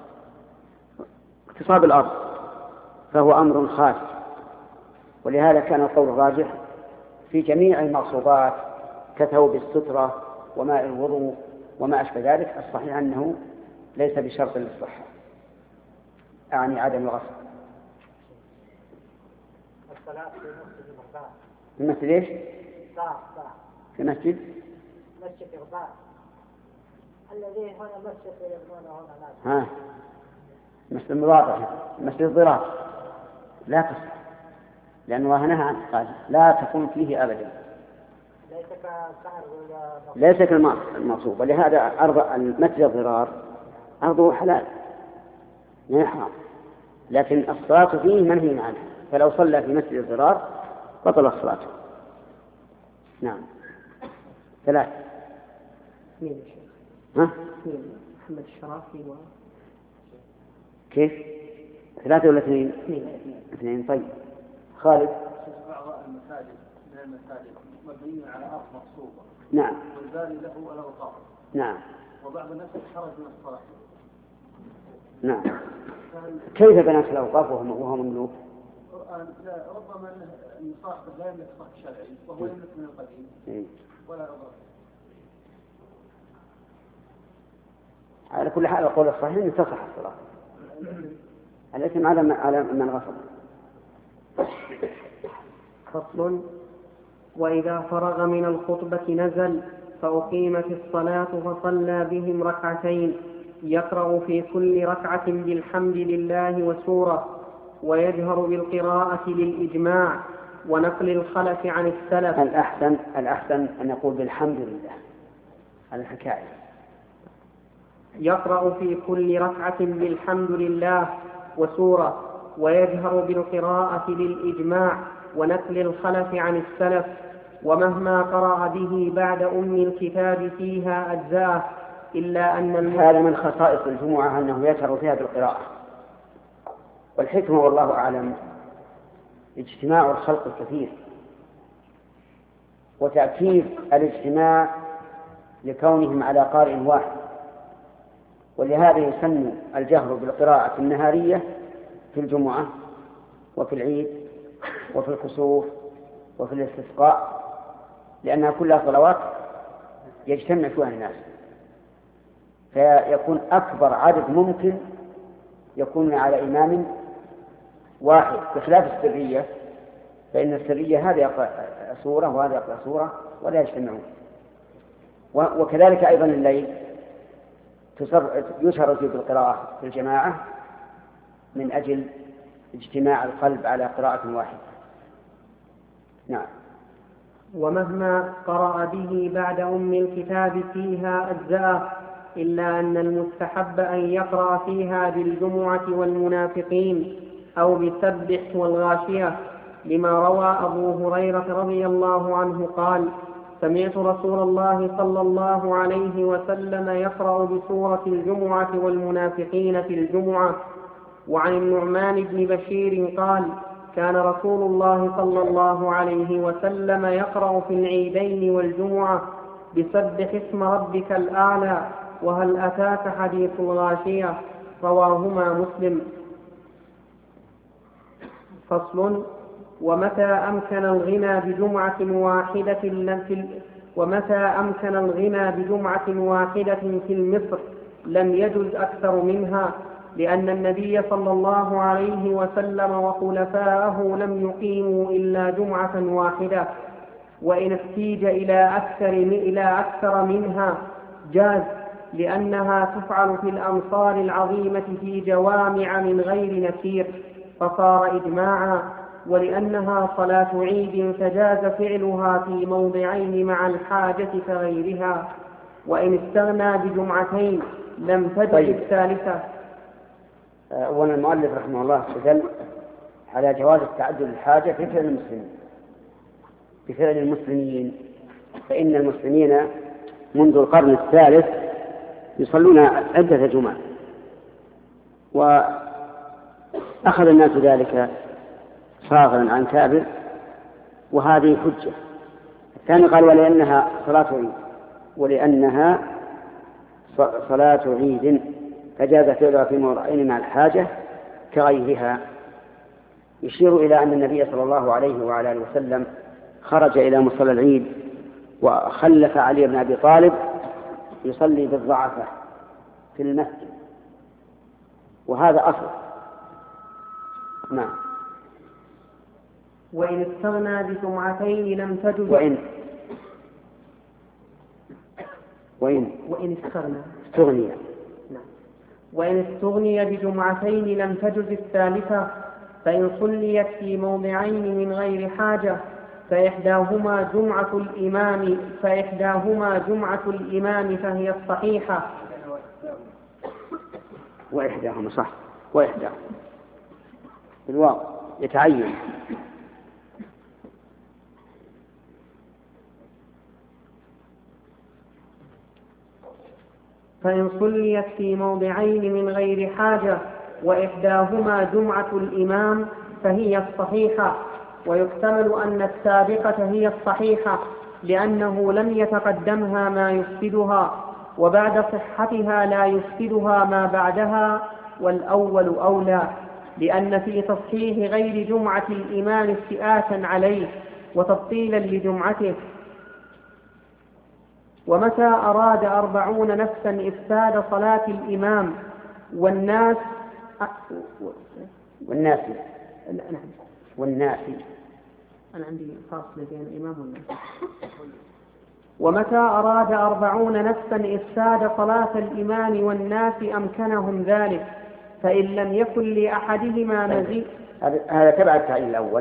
اغتصاب الأرض، فهو أمر خاص. ولهذا كان القول الراجح في جميع المغصوبات كثوب السترة وماء الوضوء وما أشبه ذلك، الصحيح أنه ليس بشرط للصحة، أعني عدم الغسل. الصلاة في مسجد الغباء. في مسجد إيش؟ صح صح. في مسجد؟ مسجد الغباء الذي هنا مسجد يبنونه هنا ناس. ها مسجد المواضع، مسجد الضرار لا تصح، لأنه نهى عنه قال لا تكون فيه أبدا، ليس كالسعر ولا ليس كالمغصوب. ولهذا أرض المسجد الضرار أرضه حلال لا حرام، لكن الصلاة فيه منهي عنه، فلو صلى في مسجد الضرار بطل الصلاة. نعم. ثلاث. اثنين يا شيخ. ها؟ اثنين. محمد الشرافي و كيف؟ ثلاثة ولا اثنين؟ اثنين. اثنين. طيب. خالد. بعض المساجد من المساجد مبنية على أرض مغصوبة. نعم. والباني له الأوقاف. نعم. وبعض الناس خرج من الصلاة. نعم. كيف بنات الأوقاف وهو مملوك؟ ربما أن صاحبه لا يملك صح شرعي وهو يملك من القديم ولا أضر. على كل حال القول الصحيح أن تصح الصلاة، الاسم على على من غصب. فصل. وإذا فرغ من الخطبة نزل فأقيمت الصلاة فصلى بهم ركعتين، يقرأ في كل ركعة بالحمد لله وسورة، ويجهر بالقراءة للإجماع ونقل الخلف عن السلف. الأحسن الأحسن أن يقول بالحمد لله على الحكاية. يقرأ في كل ركعة بالحمد لله وسورة، ويجهر بالقراءة للإجماع ونقل الخلف عن السلف، ومهما قرأ به بعد أم الكتاب فيها أجزاءه، إلا أن الم... هذا من خصائص الجمعة أنه يجهر فيها بالقراءة. والحكمة والله أعلم اجتماع الخلق الكثير وتأكيد الاجتماع لكونهم على قارئ واحد، ولهذا يسن الجهر بالقراءة النهارية في الجمعة وفي العيد وفي الكسوف وفي الاستسقاء، لأنها كلها صلوات يجتمع فيها الناس، فيكون أكبر عدد ممكن يكون على إمام واحد، بخلاف السرية، فإن السرية هذا يقرأ سورة وهذا يقرأ سورة ولا يجتمعون. وكذلك أيضا الليل يشهر فيه بالقراءة في الجماعة من أجل اجتماع القلب على قراءة واحدة. نعم. ومهما قرأ به بعد أم الكتاب فيها أجزأه، إلا أن المستحب أن يقرأ فيها بالجمعة والمنافقين أو بسبح والغاشية، لما روى أبو هريرة رضي الله عنه قال: سمعت رسول الله صلى الله عليه وسلم يقرأ بسورة الجمعة والمنافقين في الجمعة. وعن النعمان بن بشير قال: كان رسول الله صلى الله عليه وسلم يقرأ في العيدين والجمعة بسبح اسم ربك الأعلى وهل أتاك حديث الغاشية، رواهما مسلم. فصل: ومتى أمكن الغنى بجمعة واحدة لم ومتى أمكن الغنى بجمعة واحدة في المصر لم يجز أكثر منها، لأن النبي صلى الله عليه وسلم وخلفاءه لم يقيموا إلا جمعة واحدة، وإن احتيج إلى أكثر إلى أكثر منها جاز، لأنها تفعل في الأمصار العظيمة في جوامع من غير نكير فصار إجماعا، ولأنها صلاة عيد فجاز فعلها في موضعين مع الحاجة كغيرها، وإن استغنى بجمعتين لم تجد طيب. الثالثة. أولا المؤلف رحمه الله استدل على جواز التعدد الحاجة في فعل المسلمين بفعل المسلمين فإن المسلمين منذ القرن الثالث يصلون عدة جمع، وأخذ الناس ذلك صاغرا عن كابر، وهذه حجة. الثاني قال: ولأنها صلاة عيد ولأنها صلاة عيد فجاز فعلها في موضعين مع الحاجة كغيرها، يشير إلى أن النبي صلى الله عليه وعلى آله وسلم خرج إلى مصلى العيد وخلف علي بن أبي طالب يصلي بالضعفة في المسجد، وهذا أصل. نعم. وإن استغنى بجمعتين لم تجز وإن وإن وإن استغنى استغني نعم. وإن استغني بجمعتين لم تجز الثالثة، فإن صليت في موضعين من غير حاجة فإحداهما جمعة الإمام فإحداهما جمعة الإمام فهي الصحيحة. وإحداهما صح، وإحداهما بالواو يتعين. فإن صليت في موضعين من غير حاجة وإحداهما جمعة الإمام فهي الصحيحة، ويحتمل أن السابقة هي الصحيحة لأنه لم يتقدمها ما يفسدها، وبعد صحتها لا يفسدها ما بعدها، والأول أولى، لأن في تصحيح غير جمعة الإمام استئاسا عليه وتبطيلا لجمعته. ومتى أراد أربعون نفسا إفساد صلاة الإمام والناس والناس نعم والناس أنا عندي فاصل بين الإمام والناس. ومتى أراد أربعون نفسا إفساد صلاة الإمام والناس أمكنهم ذلك، فإن لم يكن لأحدهما مزيد. هذا تبع التعليل الأول،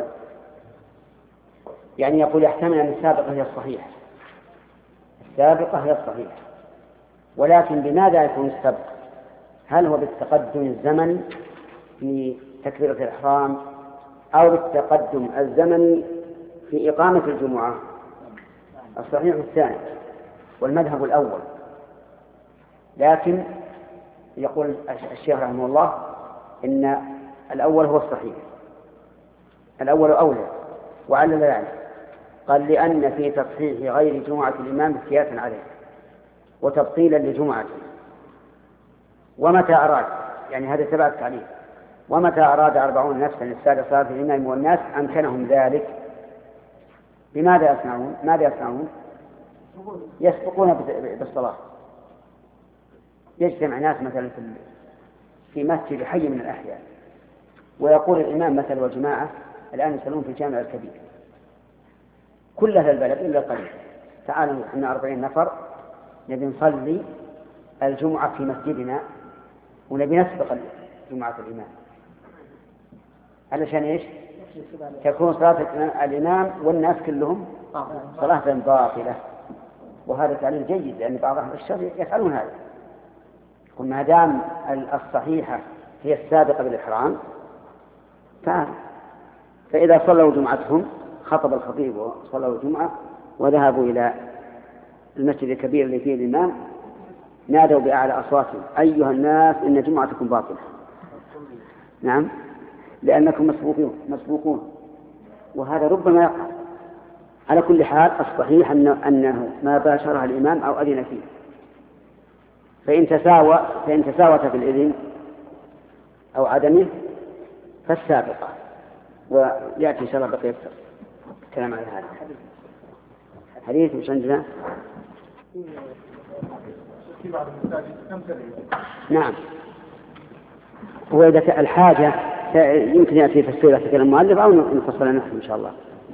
يعني يقول يحتمل أن السابقة هي الصحيحة، السابقة هي الصحيحة، ولكن بماذا يكون السبق؟ هل هو بالتقدم الزمني في تكبيرة الإحرام أو بالتقدم الزمني في إقامة الجمعة؟ الصحيح الثاني والمذهب الأول، لكن يقول الشيخ رحمه الله إن الأول هو الصحيح، الأول أولى. وعلل ذلك قال: لأن في تصحيح غير جمعة الإمام استياسا عليه وتبطيلا لجمعته. ومتى أراد، يعني هذا تبع التعليل، ومتى أراد أربعون نفسا إفساد صلاة الإمام والناس أمكنهم ذلك، بماذا يصنعون؟ ماذا يصنعون؟ يسبقون بالصلاة. يجتمع ناس مثلا في مسجد حي من الأحياء، ويقول الإمام مثلا والجماعة الآن يصلون في الجامع الكبير، كل أهل البلد إلا القليل، تعالوا احنا أربعين نفر نبي نصلي الجمعة في مسجدنا ونبي نسبق جمعة الإمام، علشان إيش؟ تكون صلاة الإمام والناس كلهم صلاة باطلة. وهذا تعليل جيد، لأن بعض أهل الشر يفعلون هذا. وما دام الصحيحة هي السابقة بالإحرام فعلا. فإذا صلوا جمعتهم خطب الخطيب وصلوا الجمعة وذهبوا إلى المسجد الكبير اللي فيه الإمام نادوا بأعلى أصواتهم: أيها الناس إن جمعتكم باطلة. نعم، لأنكم مسبوقون مسبوقون وهذا ربما يقع. على كل حال الصحيح أنه, أنه ما باشرها الإمام أو أذن فيه، فإن تساوى فإن تساوت في الإذن أو عدمه فالسابقة. ويأتي إن شاء الله بقية الكلام على هذا. حديث مش عندنا؟ نعم. وإذا الحاجة يمكن يأتي في السورة كلام المؤلف أو نفصل نحن إن شاء الله.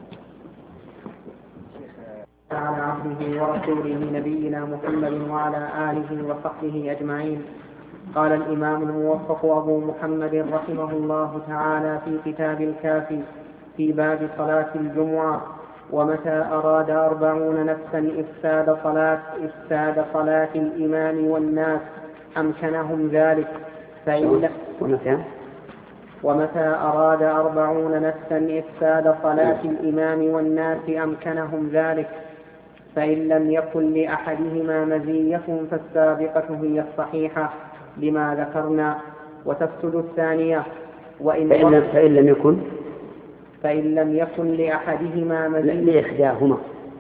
على عبده ورسوله نبينا محمد وعلى آله وصحبه أجمعين. قال الإمام الموفق أبو محمد رحمه الله تعالى في كتاب الكافي في باب صلاة الجمعة: ومتى أراد أربعون نفسا إفساد صلاة إفساد صلاة الإمام والناس أمكنهم ذلك. فإن ومتى أراد أربعون نفسا إفساد صلاة الإمام والناس أمكنهم ذلك، فإن لم يكن لأحدهما مزية فالسابقة هي الصحيحة لما ذكرنا، وتفسد الثانية. وإن فإن, فإن لم يكن فإن لم يكن لأحدهما مزية لإحداهما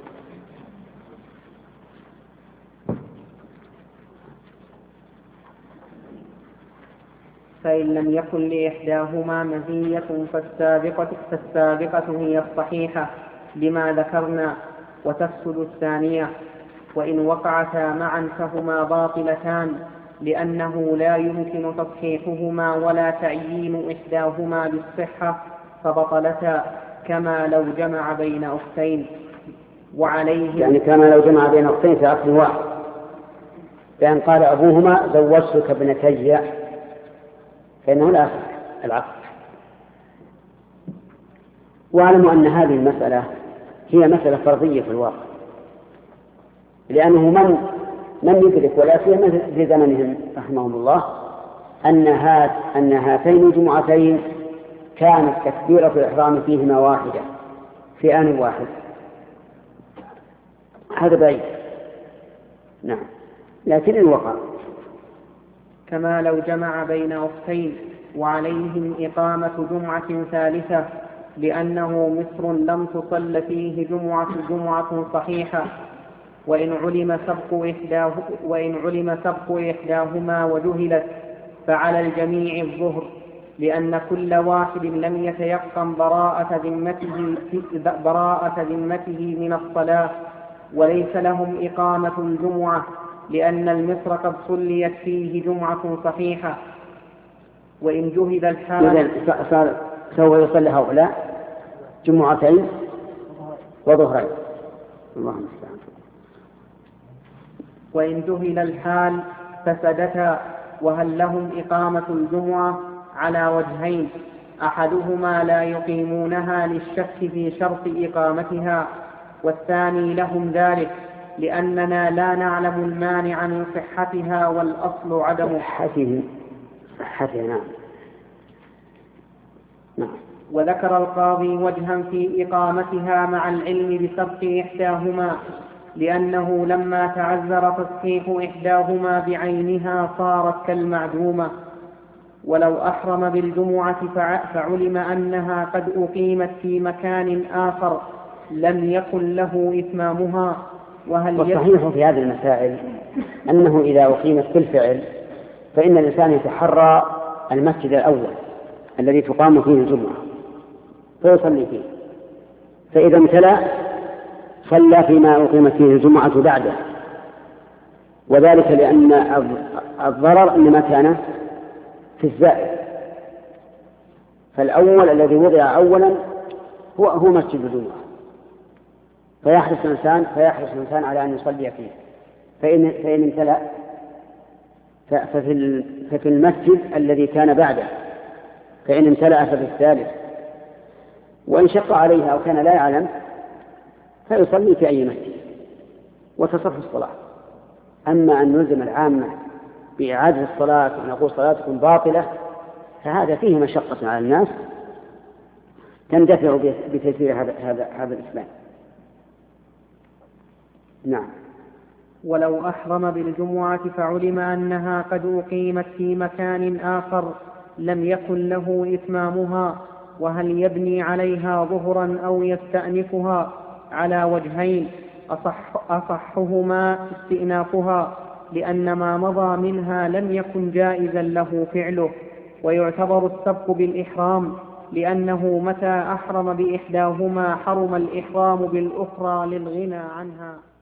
فإن لم يكن لإحداهما مزية فالسابقة, فالسابقة هي الصحيحة لما ذكرنا، وتفسد الثانية. وإن وقعتا معا فهما باطلتان، لأنه لا يمكن تصحيحهما ولا تعيين إحداهما بالصحة، فبطلتا كما لو جمع بين أختين. وعليه يعني كما لو جمع بين أختين في عقد واحد، لأن قال أبوهما زوجتك ابنتي، فإنه لا يصح العقد. واعلموا أن هذه المسألة هي مسألة فرضية في الواقع، لأنه من من يدرك ولا سيما في زمنهم رحمهم الله أن هات أن هاتين الجمعتين كانت تكبيرة الإحرام فيهما واحدة في آن واحد. هذا بعيد. نعم، لكن إن وقع كما لو جمع بين أختين. وعليهم إقامة جمعة ثالثة، لأنه مصر لم تصل فيه جمعة جمعة صحيحة. وإن علم سبق إحداه وإن علم سبق إحداهما وجهلت فعلى الجميع الظهر، لأن كل واحد لم يتيقن براءة ذمته براءة ذمته من الصلاة، وليس لهم إقامة الجمعة، لأن المصر قد صليت فيه جمعة صحيحة. وإن جهد الحال صار سوف يصلي هؤلاء جمعتين وظهرين. اللهم استعان. وإن جهل الحال فسدتا. وهل لهم إقامة الجمعة على وجهين: أحدهما لا يقيمونها للشك في شرط إقامتها، والثاني لهم ذلك لأننا لا نعلم المانع من صحتها، والأصل عدم صحتها. نعم. نعم. وذكر القاضي وجها في إقامتها مع العلم بسبق إحداهما، لأنه لما تعذر تصحيح إحداهما بعينها صارت كالمعدومة. ولو أحرم بالجمعة فعلم أنها قد أقيمت في مكان آخر لم يكن له إتمامها. وهل والصحيح في هذه المسائل أنه إذا أقيمت بالفعل فإن الإنسان يتحرى المسجد الأول الذي تقام فيه الجمعة فيصلي فيه، فإذا امتلأ صلى فيما أقيمت فيه الجمعة بعده، وذلك لأن الضرر إنما كان في الزائد، فالأول الذي وضع أولا هو هو مسجد الجمعة، فيحرص الإنسان فيحرص الإنسان على أن يصلي فيه، فإن فإن امتلأ ففي ففي المسجد الذي كان بعده، فإن امتلأ ففي الثالث، وإن شق عليه أو كان لا يعلم فيصلي في أي مسجد وتصح الصلاة. أما أن نلزم العامة بإعادة الصلاة ونقول صلاتكم باطلة فهذا فيه مشقة على الناس تندفع بتيسير هذا هذا هذا الإسلام. نعم. ولو أحرم بالجمعة فعلم أنها قد أقيمت في مكان آخر لم يكن له إتمامها، وهل يبني عليها ظهرا أو يستأنفها؟ على وجهين، أصح أصحهما استئنافها لأن ما مضى منها لم يكن جائزا له فعله، ويعتبر السبق بالإحرام لأنه متى أحرم بإحداهما حرم الإحرام بالأخرى للغنى عنها.